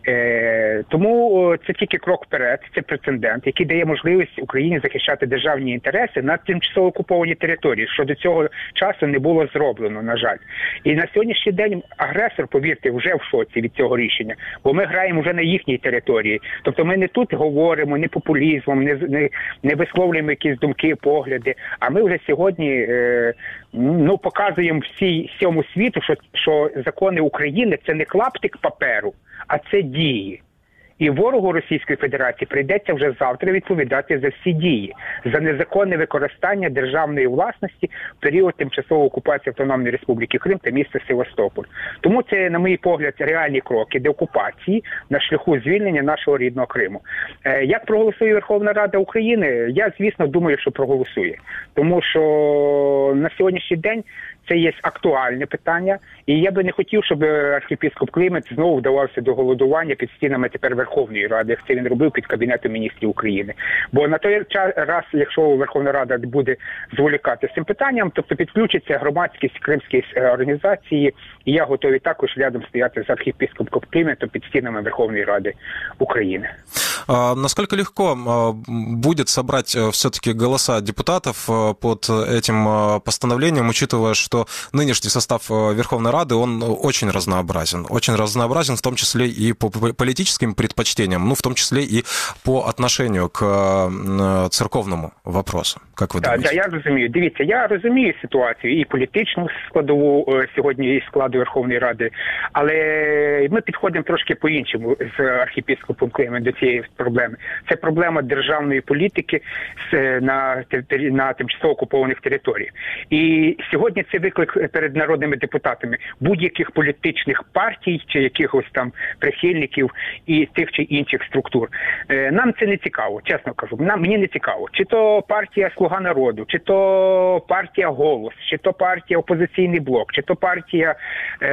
Е, тому це тільки крок вперед, це прецедент, який дає можливість Україні захищати державні інтереси на тимчасово окупованій території, що до цього часу не було зроблено, на жаль. І на сьогоднішній день агресор, повірте, вже в шоці від цього рішення, бо ми граємо вже на їхній території. Тобто ми не тут говоримо, не популізмом, не, не, не висловлюємо якісь думки, погляди, а ми вже сьогодні е, ну, показуємо всій, всьому світу, що, що закони України – це не клаптик паперу, а це дії. І ворогу Російської Федерації прийдеться вже завтра відповідати за всі дії, за незаконне використання державної власності в період тимчасової окупації Автономної Республіки Крим та міста Севастополь. Тому це, на мій погляд, реальні кроки деокупації на шляху звільнення нашого рідного Криму. Е, як проголосує Верховна Рада України? Я, звісно, думаю, що проголосує. Тому що на сьогоднішній день це є актуальне питання, і я би не хотів, щоб архієпископ Климент знову вдавався до голодування під стінами тепер Верховної Ради, як це він робив під Кабінетом міністрів України. Бо на той раз, якщо Верховна Рада буде зволікати з цим питанням, тобто підключиться громадськість кримської організації, і я готовий також рядом стояти з архієпископом Климентом під стінами Верховної Ради України. А насколько легко будет собрать все-таки голоса депутатов под этим постановлением, учитывая, что нынешний состав Верховной Рады, он очень разнообразен. Очень разнообразен, в том числе и по политическим предпочтениям, ну, в том числе и по отношению к церковному вопросу. Как ви думаєте? Так, я розумію. Дивіться, я розумію ситуацію і політичну складову сьогодні і складу Верховної Ради, але ми підходимо трошки по-іншому з архієпископом Климентом до цієї проблеми. Це проблема державної політики на, на тимчасово окупованих територіях. І сьогодні це виклик перед народними депутатами будь-яких політичних партій чи якихось там прихильників і тих чи інших структур. Нам це не цікаво, чесно кажу. Нам, мені не цікаво. Чи то партія «Слуга народу», чи то партія «Голос», чи то партія «Опозиційний блок», чи то партія е,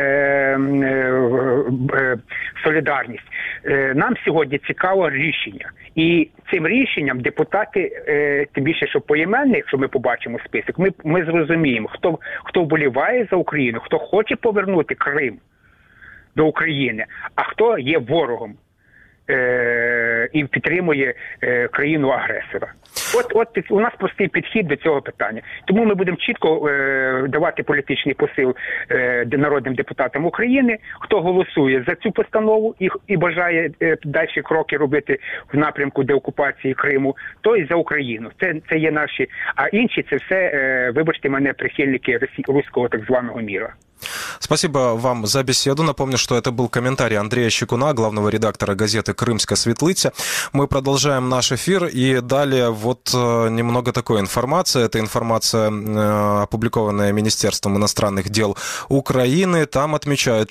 е, «Солідарність». Е, нам сьогодні цікаво рішення. І цим рішенням депутати, е, тим більше, що поіменно, якщо ми побачимо список, ми, ми зрозуміємо, хто, хто вболіває за Україну, хто хоче повернути Крим до України, а хто є ворогом е, і підтримує е, країну-агресора. От, от у нас простий підхід до цього питання. Тому ми будемо чітко е, давати політичний посил е, народним депутатам України, хто голосує за цю постанову і, і бажає е, далі кроки робити в напрямку деокупації Криму, той за Україну. Це, це є наші, а інші це все, е, вибачте мене, прихильники руського так званого міра. Спасибо вам за беседу. Напомню, что это был комментарий Андрея Щекуна, главного редактора газеты «Крымская Светлыця». Мы продолжаем наш эфир, и далее вот немного такой информации. Это информация, опубликованная Министерством иностранных дел Украины. Там отмечают,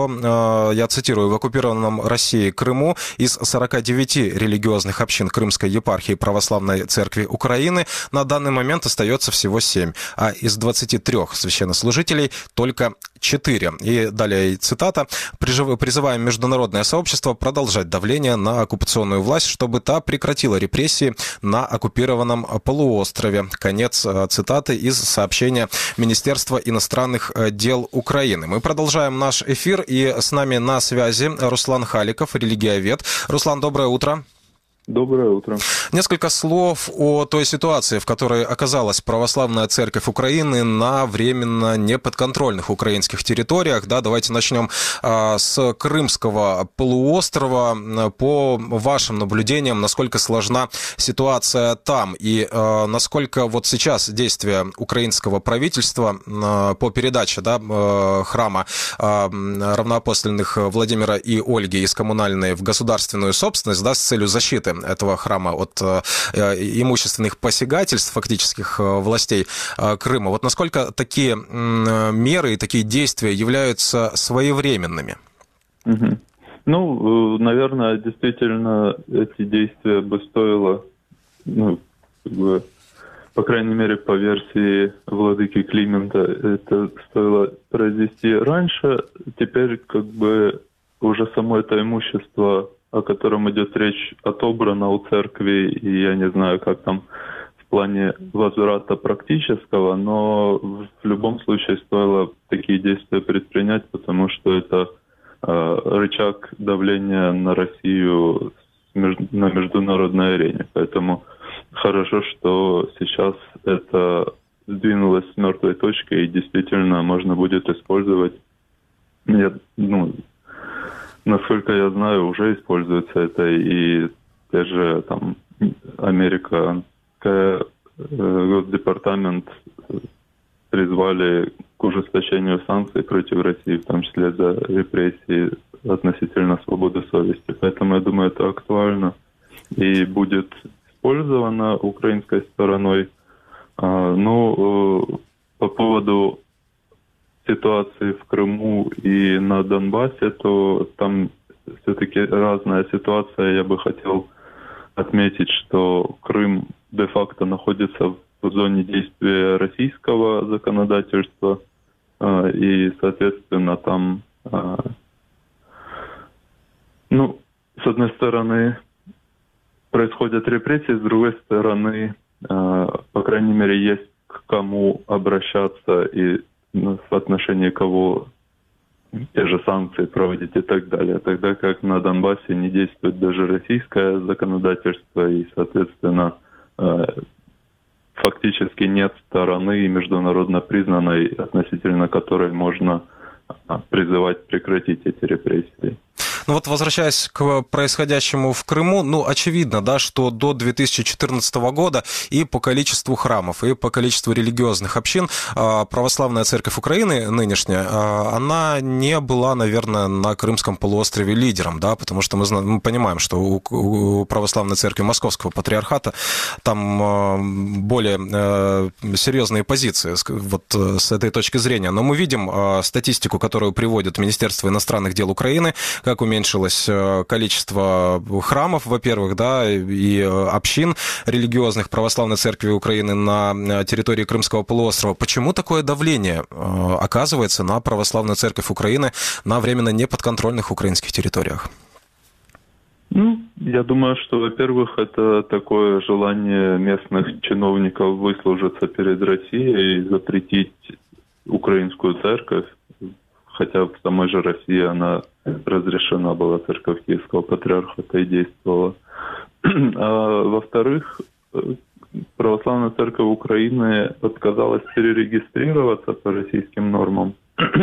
что, я цитирую, в оккупированном Россией Крыму из сорока девяти религиозных общин Крымской епархии Православной Церкви Украины на данный момент остается всего семь, а из двадцати трёх священнослужителей только четыре. И далее цитата. «Призываем международное сообщество продолжать давление на оккупационную власть, чтобы та прекратила репрессии на оккупированном полуострове». Конец цитаты из сообщения Министерства иностранных дел Украины. Мы продолжаем наш эфир, и с нами на связи Руслан Халиков, религиовед. Руслан, доброе утро. Доброе утро. Несколько слов о той ситуации, в которой оказалась Православная Церковь Украины на временно неподконтрольных украинских территориях. Да, давайте начнем а, с Крымского полуострова. По вашим наблюдениям, насколько сложна ситуация там и а, насколько вот сейчас действия украинского правительства а, по передаче, да, храма а, равноапостольных Владимира и Ольги из коммунальной в государственную собственность, да, с целью защиты этого храма от э, имущественных посягательств фактических э, властей э, Крыма. Вот насколько такие э, меры и такие действия являются своевременными? Угу. Ну, наверное, действительно, эти действия бы стоило, ну, как бы, по крайней мере, по версии владыки Климента, это стоило произвести раньше. Теперь, как бы, уже само это имущество, о котором идет речь, отобрано у церкви, и я не знаю, как там в плане возврата практического, но в любом случае стоило такие действия предпринять, потому что это э, рычаг давления на Россию на международной арене. Поэтому хорошо, что сейчас это сдвинулось с мертвой точки, и действительно можно будет использовать, я, ну, насколько я знаю, уже используется это, и даже там Америка, Госдепартамент призвали к ужесточению санкций против России, в том числе за репрессии относительно свободы совести. Поэтому, я думаю, это актуально и будет использовано украинской стороной. Ну, по поводу ситуации в Крыму и на Донбассе, то там все-таки разная ситуация. Я бы хотел отметить, что Крым де-факто находится в зоне действия российского законодательства, и, соответственно, там, ну, с одной стороны, происходят репрессии, с другой стороны, по крайней мере, есть к кому обращаться и в отношении кого те же санкции проводить и так далее. Тогда как на Донбассе не действует даже российское законодательство, и, соответственно, фактически нет стороны международно признанной, относительно которой можно призывать прекратить эти репрессии. Ну вот, возвращаясь к происходящему в Крыму, ну, очевидно, да, что до две тысячи четырнадцатого года и по количеству храмов, и по количеству религиозных общин Православная Церковь Украины нынешняя, она не была, наверное, на Крымском полуострове лидером, да, потому что мы, знаем, мы понимаем, что у, у Православной Церкви Московского Патриархата там более серьезные позиции вот с этой точки зрения. Но мы видим статистику, которую приводит Министерство иностранных дел Украины, как уменьшилось количество храмов, во-первых, да, и общин религиозных Православной Церкви Украины на территории Крымского полуострова. Почему такое давление оказывается на Православную Церковь Украины на временно неподконтрольных украинских территориях? Ну, я думаю, что, во-первых, это такое желание местных чиновников выслужиться перед Россией и запретить украинскую церковь, хотя в самой же России она разрешена была, церковь Киевского Патриархата, и действовала. А во-вторых, Православная Церковь Украины отказалась перерегистрироваться по российским нормам.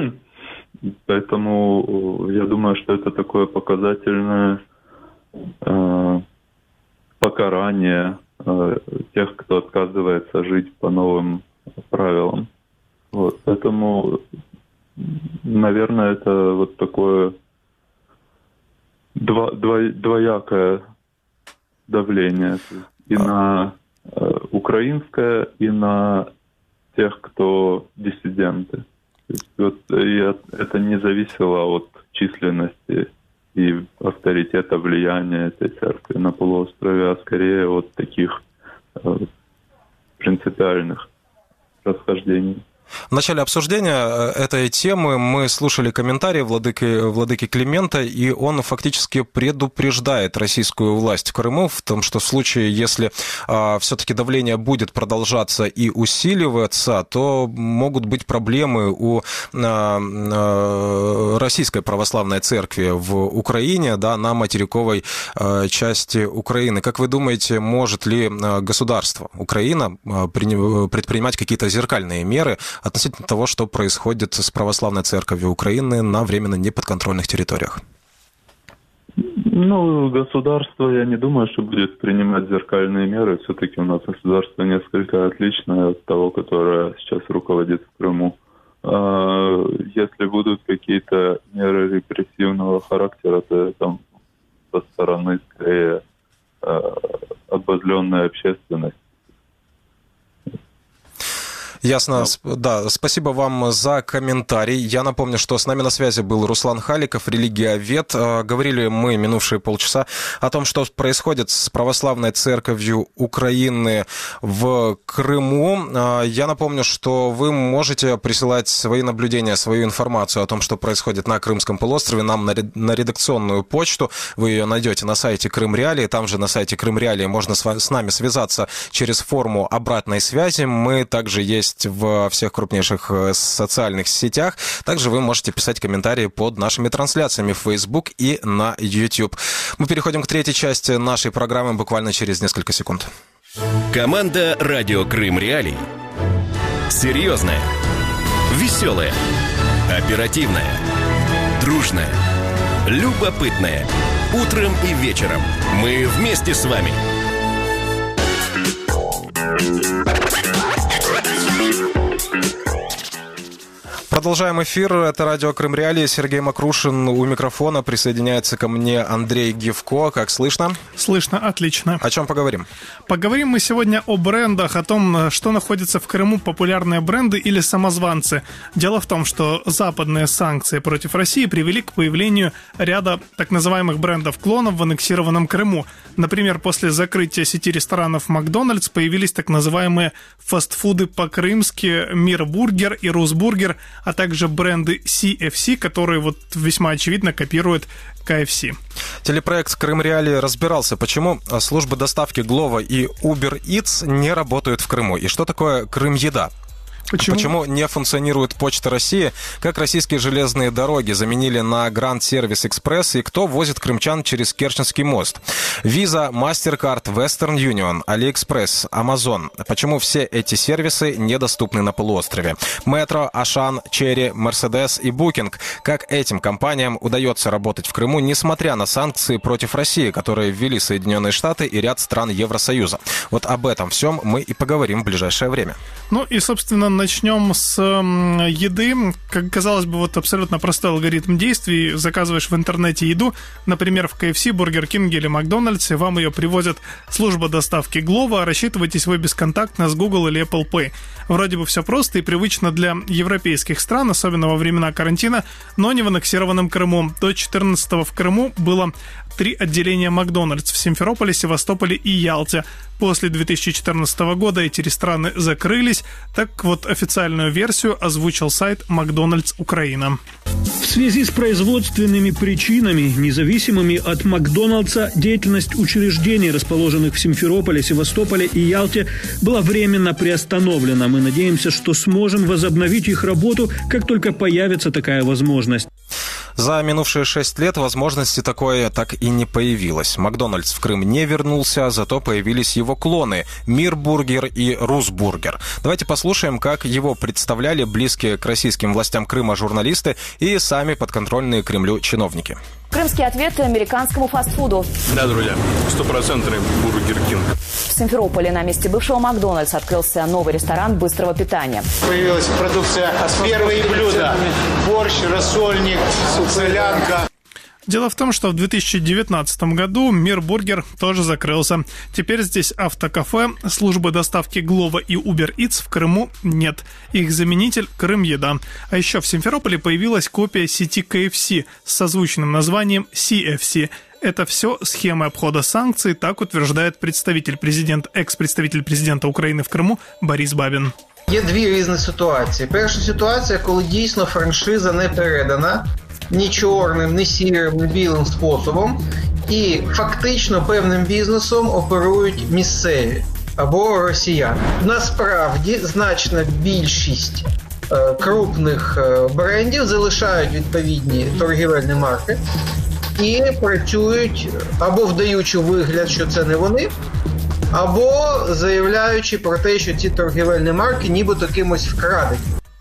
Поэтому я думаю, что это такое показательное э, покарание э, тех, кто отказывается жить по новым правилам. Вот. Поэтому наверное, это вот такое дво, дво, двоякое давление и а. на э, украинское, и на тех, кто диссиденты. То есть вот, и это не зависело от численности и авторитета, влияния этой церкви на полуострове, а скорее от таких э, принципиальных расхождений. В начале обсуждения этой темы мы слушали комментарии владыки, владыки Климента, и он фактически предупреждает российскую власть в Крыму в том, что в случае, если а, все-таки давление будет продолжаться и усиливаться, то могут быть проблемы у а, а, Российской Православной Церкви в Украине, да, на материковой а, части Украины. Как вы думаете, может ли государство Украина предпринимать какие-то зеркальные меры относительно того, что происходит с православной церковью Украины на временно неподконтрольных территориях? Ну, государство, я не думаю, что будет принимать зеркальные меры. Все-таки у нас государство несколько отличное от того, которое сейчас руководит в Крыму. Если будут какие-то меры репрессивного характера, то там со стороны скорее обозленная общественность. Ясно. Да, спасибо вам за комментарий. Я напомню, что с нами на связи был Руслан Халиков, религиовед. Говорили мы минувшие полчаса о том, что происходит с православной церковью Украины в Крыму. Я напомню, что вы можете присылать свои наблюдения, свою информацию о том, что происходит на Крымском полуострове, нам на редакционную почту. Вы ее найдете на сайте Крым Реалии. Там же на сайте Крым Реалии можно с нами связаться через форму обратной связи. Мы также есть в всех крупнейших социальных сетях. Также вы можете писать комментарии под нашими трансляциями в Facebook и на YouTube. Мы переходим к третьей части нашей программы буквально через несколько секунд. Команда «Радио Крым Реалии». Серьезная, веселая, оперативная, дружная, любопытная. Утром и вечером мы вместе с вами. Продолжаем эфир. Это радио Крым Реалии. Сергей Макрушин у микрофона. Присоединяется ко мне Андрей Гевко. Как слышно? Слышно, отлично. О чем поговорим? Поговорим мы сегодня о брендах, о том, что находится в Крыму, популярные бренды или самозванцы. Дело в том, что западные санкции против России привели к появлению ряда так называемых брендов-клонов в аннексированном Крыму. Например, после закрытия сети ресторанов «Макдональдс» появились так называемые фастфуды по-крымски «Мир Бургер» и «Русбургер», а также бренды си эф си, которые вот весьма очевидно копируют ка эф си. Телепроект «Крым Реалии» разбирался, почему службы доставки Glovo и Uber Eats не работают в Крыму. И что такое Крым-еда? Почему? Почему не функционирует Почта России? Как российские железные дороги заменили на Grand Service Express? И кто возит крымчан через Керченский мост? Visa, MasterCard, Western Union, AliExpress, Amazon. Почему все эти сервисы недоступны на полуострове? Metro, Ашан, Черри, Mercedes и Booking. Как этим компаниям удается работать в Крыму, несмотря на санкции против России, которые ввели Соединенные Штаты и ряд стран Евросоюза? Вот об этом всем мы и поговорим в ближайшее время. Ну и, собственно, начнем с еды. Как казалось бы, вот абсолютно простой алгоритм действий. Заказываешь в интернете еду, например, в ка эф си, Бургер Кинге или Макдональдсе, вам ее привозят служба доставки Glovo, рассчитываетесь вы бесконтактно с Google или Apple Pay. Вроде бы все просто и привычно для европейских стран, особенно во времена карантина, но не в аннексированном Крыму. До четырнадцатого в Крыму было три отделения Макдональдс в Симферополе, Севастополе и Ялте. После две тысячи четырнадцатого года эти рестораны закрылись. Так вот, официальную версию озвучил сайт Макдональдс Украина. В связи с производственными причинами, независимыми от Макдональдса, деятельность учреждений, расположенных в Симферополе, Севастополе и Ялте, была временно приостановлена. Мы надеемся, что сможем возобновить их работу, как только появится такая возможность. За минувшие шесть лет возможности такое так и не появилось. Макдональдс в Крым не вернулся, зато появились его клоны «Мир Бургер» и «Русбургер». Давайте послушаем, как его представляли близкие к российским властям Крыма журналисты и сами подконтрольные Кремлю чиновники. Крымский ответ американскому фастфуду. Да, друзья, стопроцентный Бургер Кинг. В Симферополе на месте бывшего Макдональдс открылся новый ресторан быстрого питания. Появилась продукция «Первые блюда». Борщ, рассольник, солянка. Дело в том, что в две тысячи девятнадцатом году Мир Бургер тоже закрылся. Теперь здесь автокафе, службы доставки Glovo и Uber Eats в Крыму нет. Их заменитель – Крым-еда. А еще в Симферополе появилась копия сети кей эф си с созвучным названием си эф си. Это все схемы обхода санкций, так утверждает представитель президента, екс-представитель президента України в Криму Борис Бабін. Є дві різні ситуації. Перша ситуація, коли дійсно франшиза не передана ні чорним, ні сірим, ні білим способом, і фактично певним бізнесом оперують місцеві або росіяни. Насправді значна більшість е, крупних е, брендів залишають відповідні торгівельні марки і працюють або вдаючи вигляд, що це не вони, або заявляючи про те, що ці торгівельні марки нібито кимось вкрадені.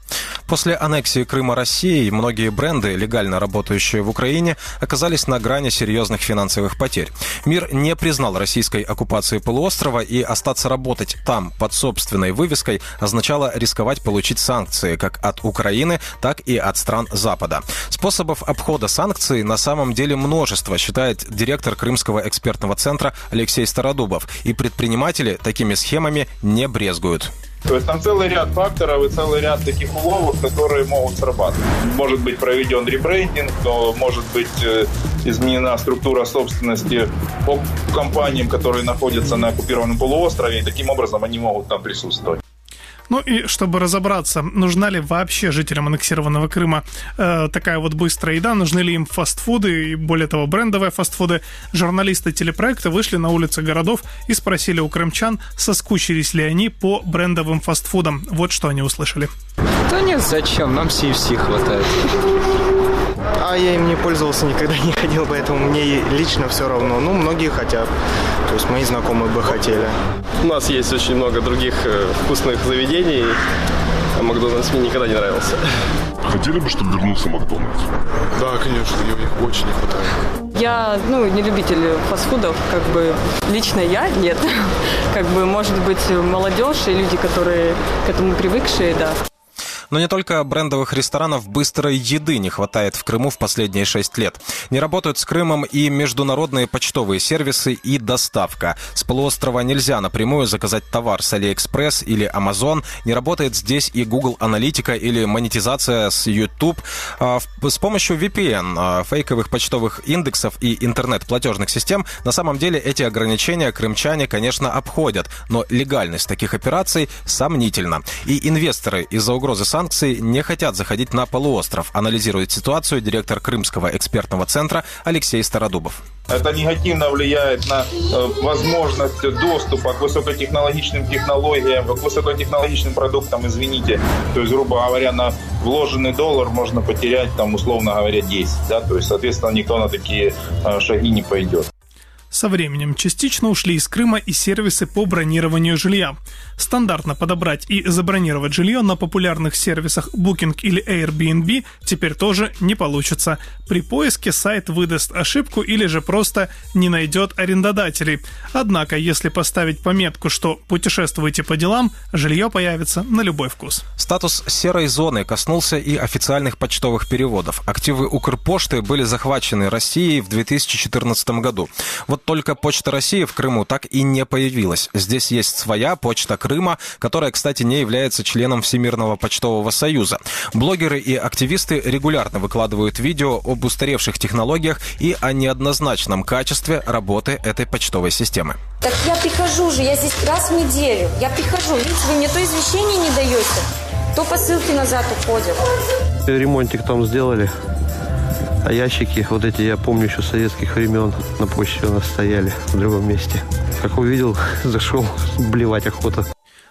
После аннексии Крыма Россией многие бренды, легально работающие в Украине, оказались на грани серьезных финансовых потерь. Мир не признал российской оккупации полуострова, и остаться работать там под собственной вывеской означало рисковать получить санкции как от Украины, так и от стран Запада. Способов обхода санкций на самом деле множество, считает директор Крымского экспертного центра Алексей Стародубов, и предприниматели такими схемами не брезгуют. То есть там целый ряд факторов и целый ряд таких уловок, которые могут срабатывать. Может быть проведен ребрендинг, но может быть изменена структура собственности по компаниям, которые находятся на оккупированном полуострове, и таким образом они могут там присутствовать. Ну и чтобы разобраться, нужна ли вообще жителям аннексированного Крыма э, такая вот быстрая еда, нужны ли им фастфуды и, более того, брендовые фастфуды, журналисты телепроекта вышли на улицы городов и спросили у крымчан, соскучились ли они по брендовым фастфудам. Вот что они услышали. Да нет, зачем? Нам си эф си хватает. А я им не пользовался, никогда не ходил, поэтому мне лично все равно. Ну, многие хотят. То есть мои знакомые бы хотели. У нас есть очень много других э, вкусных заведений, а Макдональдс мне никогда не нравился. Хотели бы, чтобы вернулся Макдональдс? Да, конечно, их очень не хватает. Я, ну, не любитель фастфудов, как бы, лично я нет. Как бы, может быть, молодежь и люди, которые к этому привыкшие, да. Но не только брендовых ресторанов быстрой еды не хватает в Крыму в последние шесть лет. Не работают с Крымом и международные почтовые сервисы и доставка. С полуострова нельзя напрямую заказать товар с Алиэкспресс или Amazon. Не работает здесь и Google Аналитика или монетизация с YouTube. С помощью ви пи эн, фейковых почтовых индексов и интернет-платежных систем на самом деле эти ограничения крымчане, конечно, обходят. Но легальность таких операций сомнительна. И инвесторы из-за угрозы санкций не хотят заходить на полуостров, анализирует ситуацию директор Крымского экспертного центра Алексей Стародубов. Это негативно влияет на э, возможность доступа к высокотехнологичным технологиям, к высокотехнологичным продуктам, извините. То есть, грубо говоря, на вложенный доллар можно потерять, там, условно говоря, десять. Да? То есть, соответственно, никто на такие э, шаги не пойдет. Со временем частично ушли из Крыма и сервисы по бронированию жилья. Стандартно подобрать и забронировать жилье на популярных сервисах Booking или Airbnb теперь тоже не получится. При поиске сайт выдаст ошибку или же просто не найдет арендодателей. Однако, если поставить пометку, что путешествуете по делам, жилье появится на любой вкус. Статус серой зоны коснулся и официальных почтовых переводов. Активы Укрпошты были захвачены Россией в две тысячи четырнадцатом году. Вот только Почта России в Крыму так и не появилась. Здесь есть своя Почта Крыма, которая, кстати, не является членом Всемирного почтового союза. Блогеры и активисты регулярно выкладывают видео об устаревших технологиях и о неоднозначном качестве работы этой почтовой системы. Так я прихожу же, я здесь раз в неделю. Я прихожу, видите, вы мне то извещение не даете, то посылки назад уходят. Ремонтик там сделали. А ящики, вот эти, я помню, еще советских времен на почте у нас стояли в другом месте. Как увидел, зашел, блевать охота.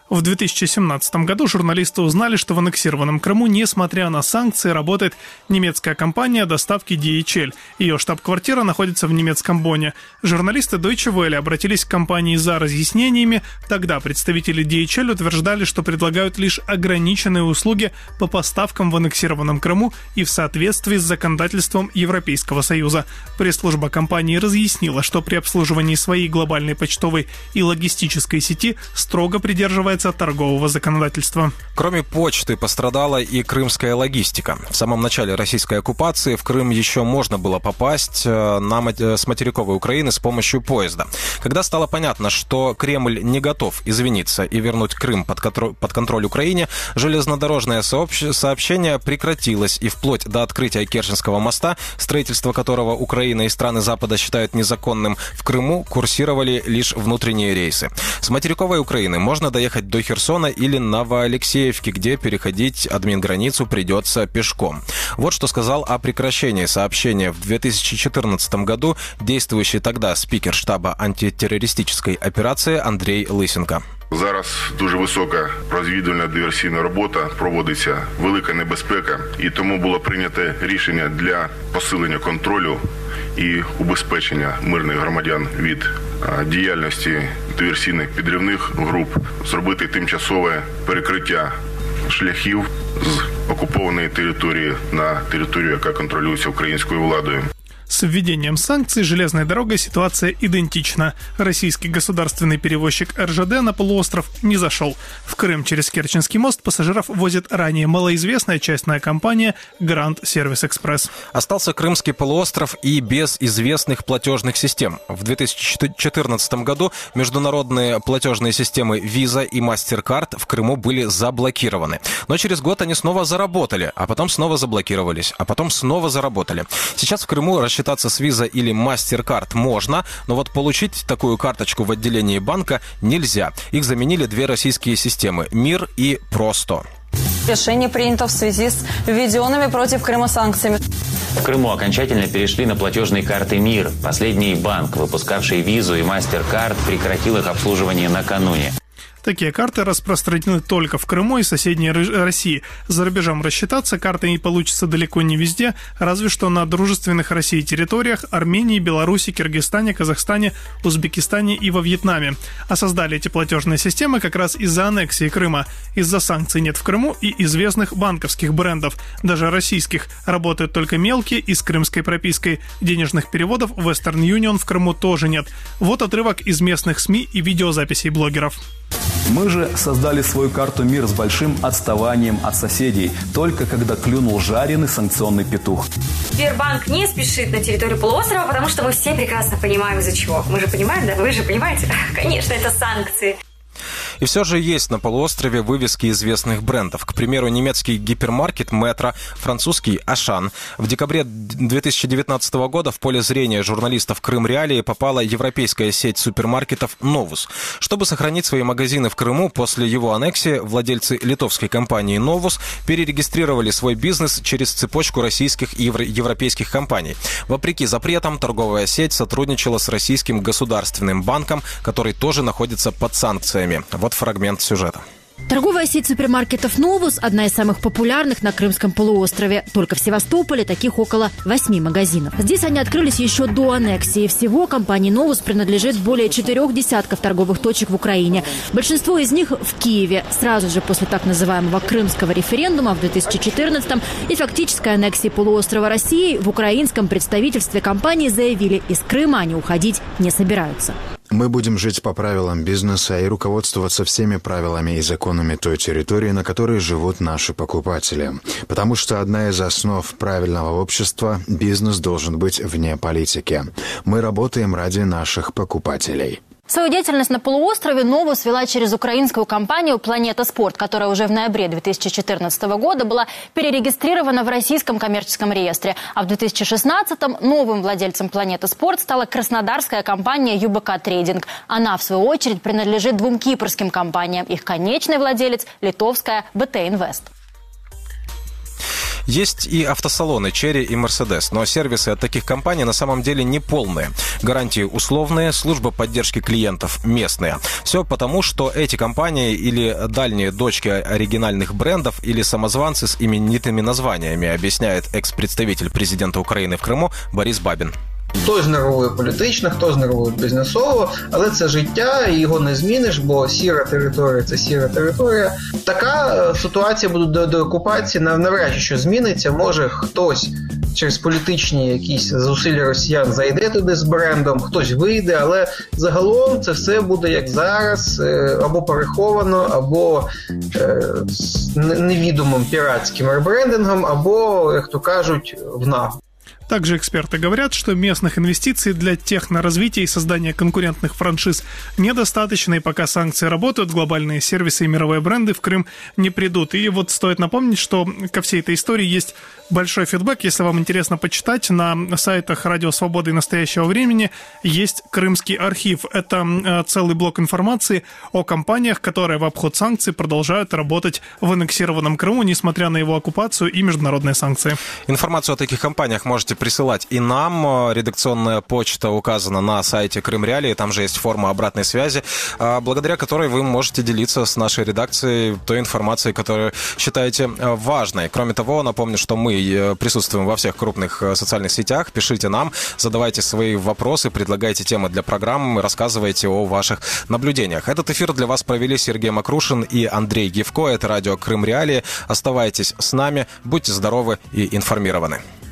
В две тысячи семнадцатом году журналисты узнали, что в аннексированном Крыму, несмотря на санкции, работает немецкая компания доставки ди эйч эл. Ее штаб-квартира находится в немецком Бонне. Журналисты Deutsche Welle обратились к компании за разъяснениями. Тогда представители ди эйч эл утверждали, что предлагают лишь ограниченные услуги по поставкам в аннексированном Крыму и в соответствии с законодательством Европейского Союза. Пресс-служба компании разъяснила, что при обслуживании своей глобальной почтовой и логистической сети строго придерживается торгового законодательства. Кроме почты пострадала и крымская логистика. В самом начале российской оккупации в Крым еще можно было попасть на, с материковой Украины с помощью поезда. Когда стало понятно, что Кремль не готов извиниться и вернуть Крым под контроль, под контроль Украине, железнодорожное сообщ... сообщение прекратилось, и вплоть до открытия Керченского моста, строительство которого Украина и страны Запада считают незаконным, в Крыму курсировали лишь внутренние рейсы. С материковой Украины можно доехать до Херсона или Новоалексеевки, где переходить админграницу придется пешком. Вот что сказал о прекращении сообщения в две тысячи четырнадцатом году действующий тогда спикер штаба антитеррористической операции Андрей Лисенко. Зараз дуже висока розвідувальна диверсійна робота проводиться, велика небезпека, і тому було прийнято рішення для посилення контролю і убезпечення мирних громадян від діяльності диверсійних підривних груп, зробити тимчасове перекриття шляхів з окупованої території на територію, яка контролюється українською владою. С введением санкций железной дорогой ситуация идентична. Российский государственный перевозчик эр жэ дэ на полуостров не зашел. В Крым через Керченский мост пассажиров возит ранее малоизвестная частная компания Grand Service Express. Остался Крымский полуостров и без известных платежных систем. В две тысячи четырнадцатом году международные платежные системы Visa и MasterCard в Крыму были заблокированы. Но через год они снова заработали, а потом снова заблокировались, а потом снова заработали. Сейчас в Крыму рассчитаться с Visa или MasterCard можно, но вот получить такую карточку в отделении банка нельзя. Их заменили две российские системы – МИР и Просто. Решение принято в связи с введенными против Крыма санкциями. В Крыму окончательно перешли на платежные карты МИР. Последний банк, выпускавший Визу и MasterCard, прекратил их обслуживание накануне. Такие карты распространены только в Крыму и соседней России. За рубежом рассчитаться картой не получится далеко не везде, разве что на дружественных России территориях Армении, Беларуси, Киргизстане, Казахстане, Узбекистане и во Вьетнаме. А создали эти платежные системы как раз из-за аннексии Крыма. Из-за санкций нет в Крыму и известных банковских брендов. Даже российских. Работают только мелкие и с крымской пропиской. Денежных переводов Western Union в Крыму тоже нет. Вот отрывок из местных СМИ и видеозаписей блогеров. Мы же создали свою карту МИР с большим отставанием от соседей, только когда клюнул жареный санкционный петух. Сбербанк не спешит на территорию полуострова, потому что мы все прекрасно понимаем, из-за чего. Мы же понимаем, да? Вы же понимаете? Конечно, это санкции. И все же есть на полуострове вывески известных брендов. К примеру, немецкий гипермаркет Metro, французский Ашан. В декабре две тысячи девятнадцатого года в поле зрения журналистов Крым Реалии попала европейская сеть супермаркетов Novus. Чтобы сохранить свои магазины в Крыму после его аннексии, владельцы литовской компании Novus перерегистрировали свой бизнес через цепочку российских и европейских компаний. Вопреки запретам, торговая сеть сотрудничала с российским государственным банком, который тоже находится под санкциями. Вот фрагмент сюжета. Торговая сеть супермаркетов «Новус» – одна из самых популярных на Крымском полуострове. Только в Севастополе таких около восьми магазинов. Здесь они открылись еще до аннексии. Всего компании «Новус» принадлежит более четырех десятков торговых точек в Украине. Большинство из них в Киеве. Сразу же после так называемого крымского референдума в две тысячи четырнадцатом и фактической аннексии полуострова России в украинском представительстве компании заявили, из Крыма они уходить не собираются. Мы будем жить по правилам бизнеса и руководствоваться всеми правилами и законами той территории, на которой живут наши покупатели. Потому что одна из основ правильного общества – бизнес должен быть вне политики. Мы работаем ради наших покупателей. Свою деятельность на полуострове «Новус» вела через украинскую компанию «Планета Спорт», которая уже в ноябре две тысячи четырнадцатого года была перерегистрирована в российском коммерческом реестре. А в две тысячи шестнадцатом новым владельцем «Планеты Спорт» стала краснодарская компания ю бэ ка Трейдинг. Она, в свою очередь, принадлежит двум кипрским компаниям. Их конечный владелец – литовская бэ тэ Инвест. Есть и автосалоны Chery и Mercedes, но сервисы от таких компаний на самом деле не полные. Гарантии условные, служба поддержки клиентов местные. Все потому, что эти компании или дальние дочки оригинальных брендов, или самозванцы с именитыми названиями, объясняет екс-представитель президента України в Криму Борис Бабін. Хтось нервує політично, хтось нервує бізнесово, але це життя, і його не зміниш, бо сіра територія – це сіра територія. Така ситуація буде до, до окупації, навряд чи що зміниться. Може хтось через політичні якісь зусилля росіян зайде туди з брендом, хтось вийде, але загалом це все буде як зараз, або переховано, або з невідомим піратським ребрендингом, або, як то кажуть, в нагу. Также эксперты говорят, что местных инвестиций для техноразвития и создания конкурентных франшиз недостаточно, и пока санкции работают, глобальные сервисы и мировые бренды в Крым не придут. И вот стоит напомнить, что ко всей этой истории есть большой фидбэк. Если вам интересно почитать, на сайтах Радио Свободы и Настоящего времени есть Крымский архив. Это целый блок информации о компаниях, которые в обход санкций продолжают работать в аннексированном Крыму, несмотря на его оккупацию и международные санкции. Информацию о таких компаниях можете присылать и нам. Редакционная почта указана на сайте Крым Реалии. Там же есть форма обратной связи, благодаря которой вы можете делиться с нашей редакцией той информацией, которую считаете важной. Кроме того, напомню, что мы присутствуем во всех крупных социальных сетях. Пишите нам, задавайте свои вопросы, предлагайте темы для программы, рассказывайте о ваших наблюдениях. Этот эфир для вас провели Сергей Макрушин и Андрей Гевко. Это радио Крым Реалии. Оставайтесь с нами, будьте здоровы и информированы.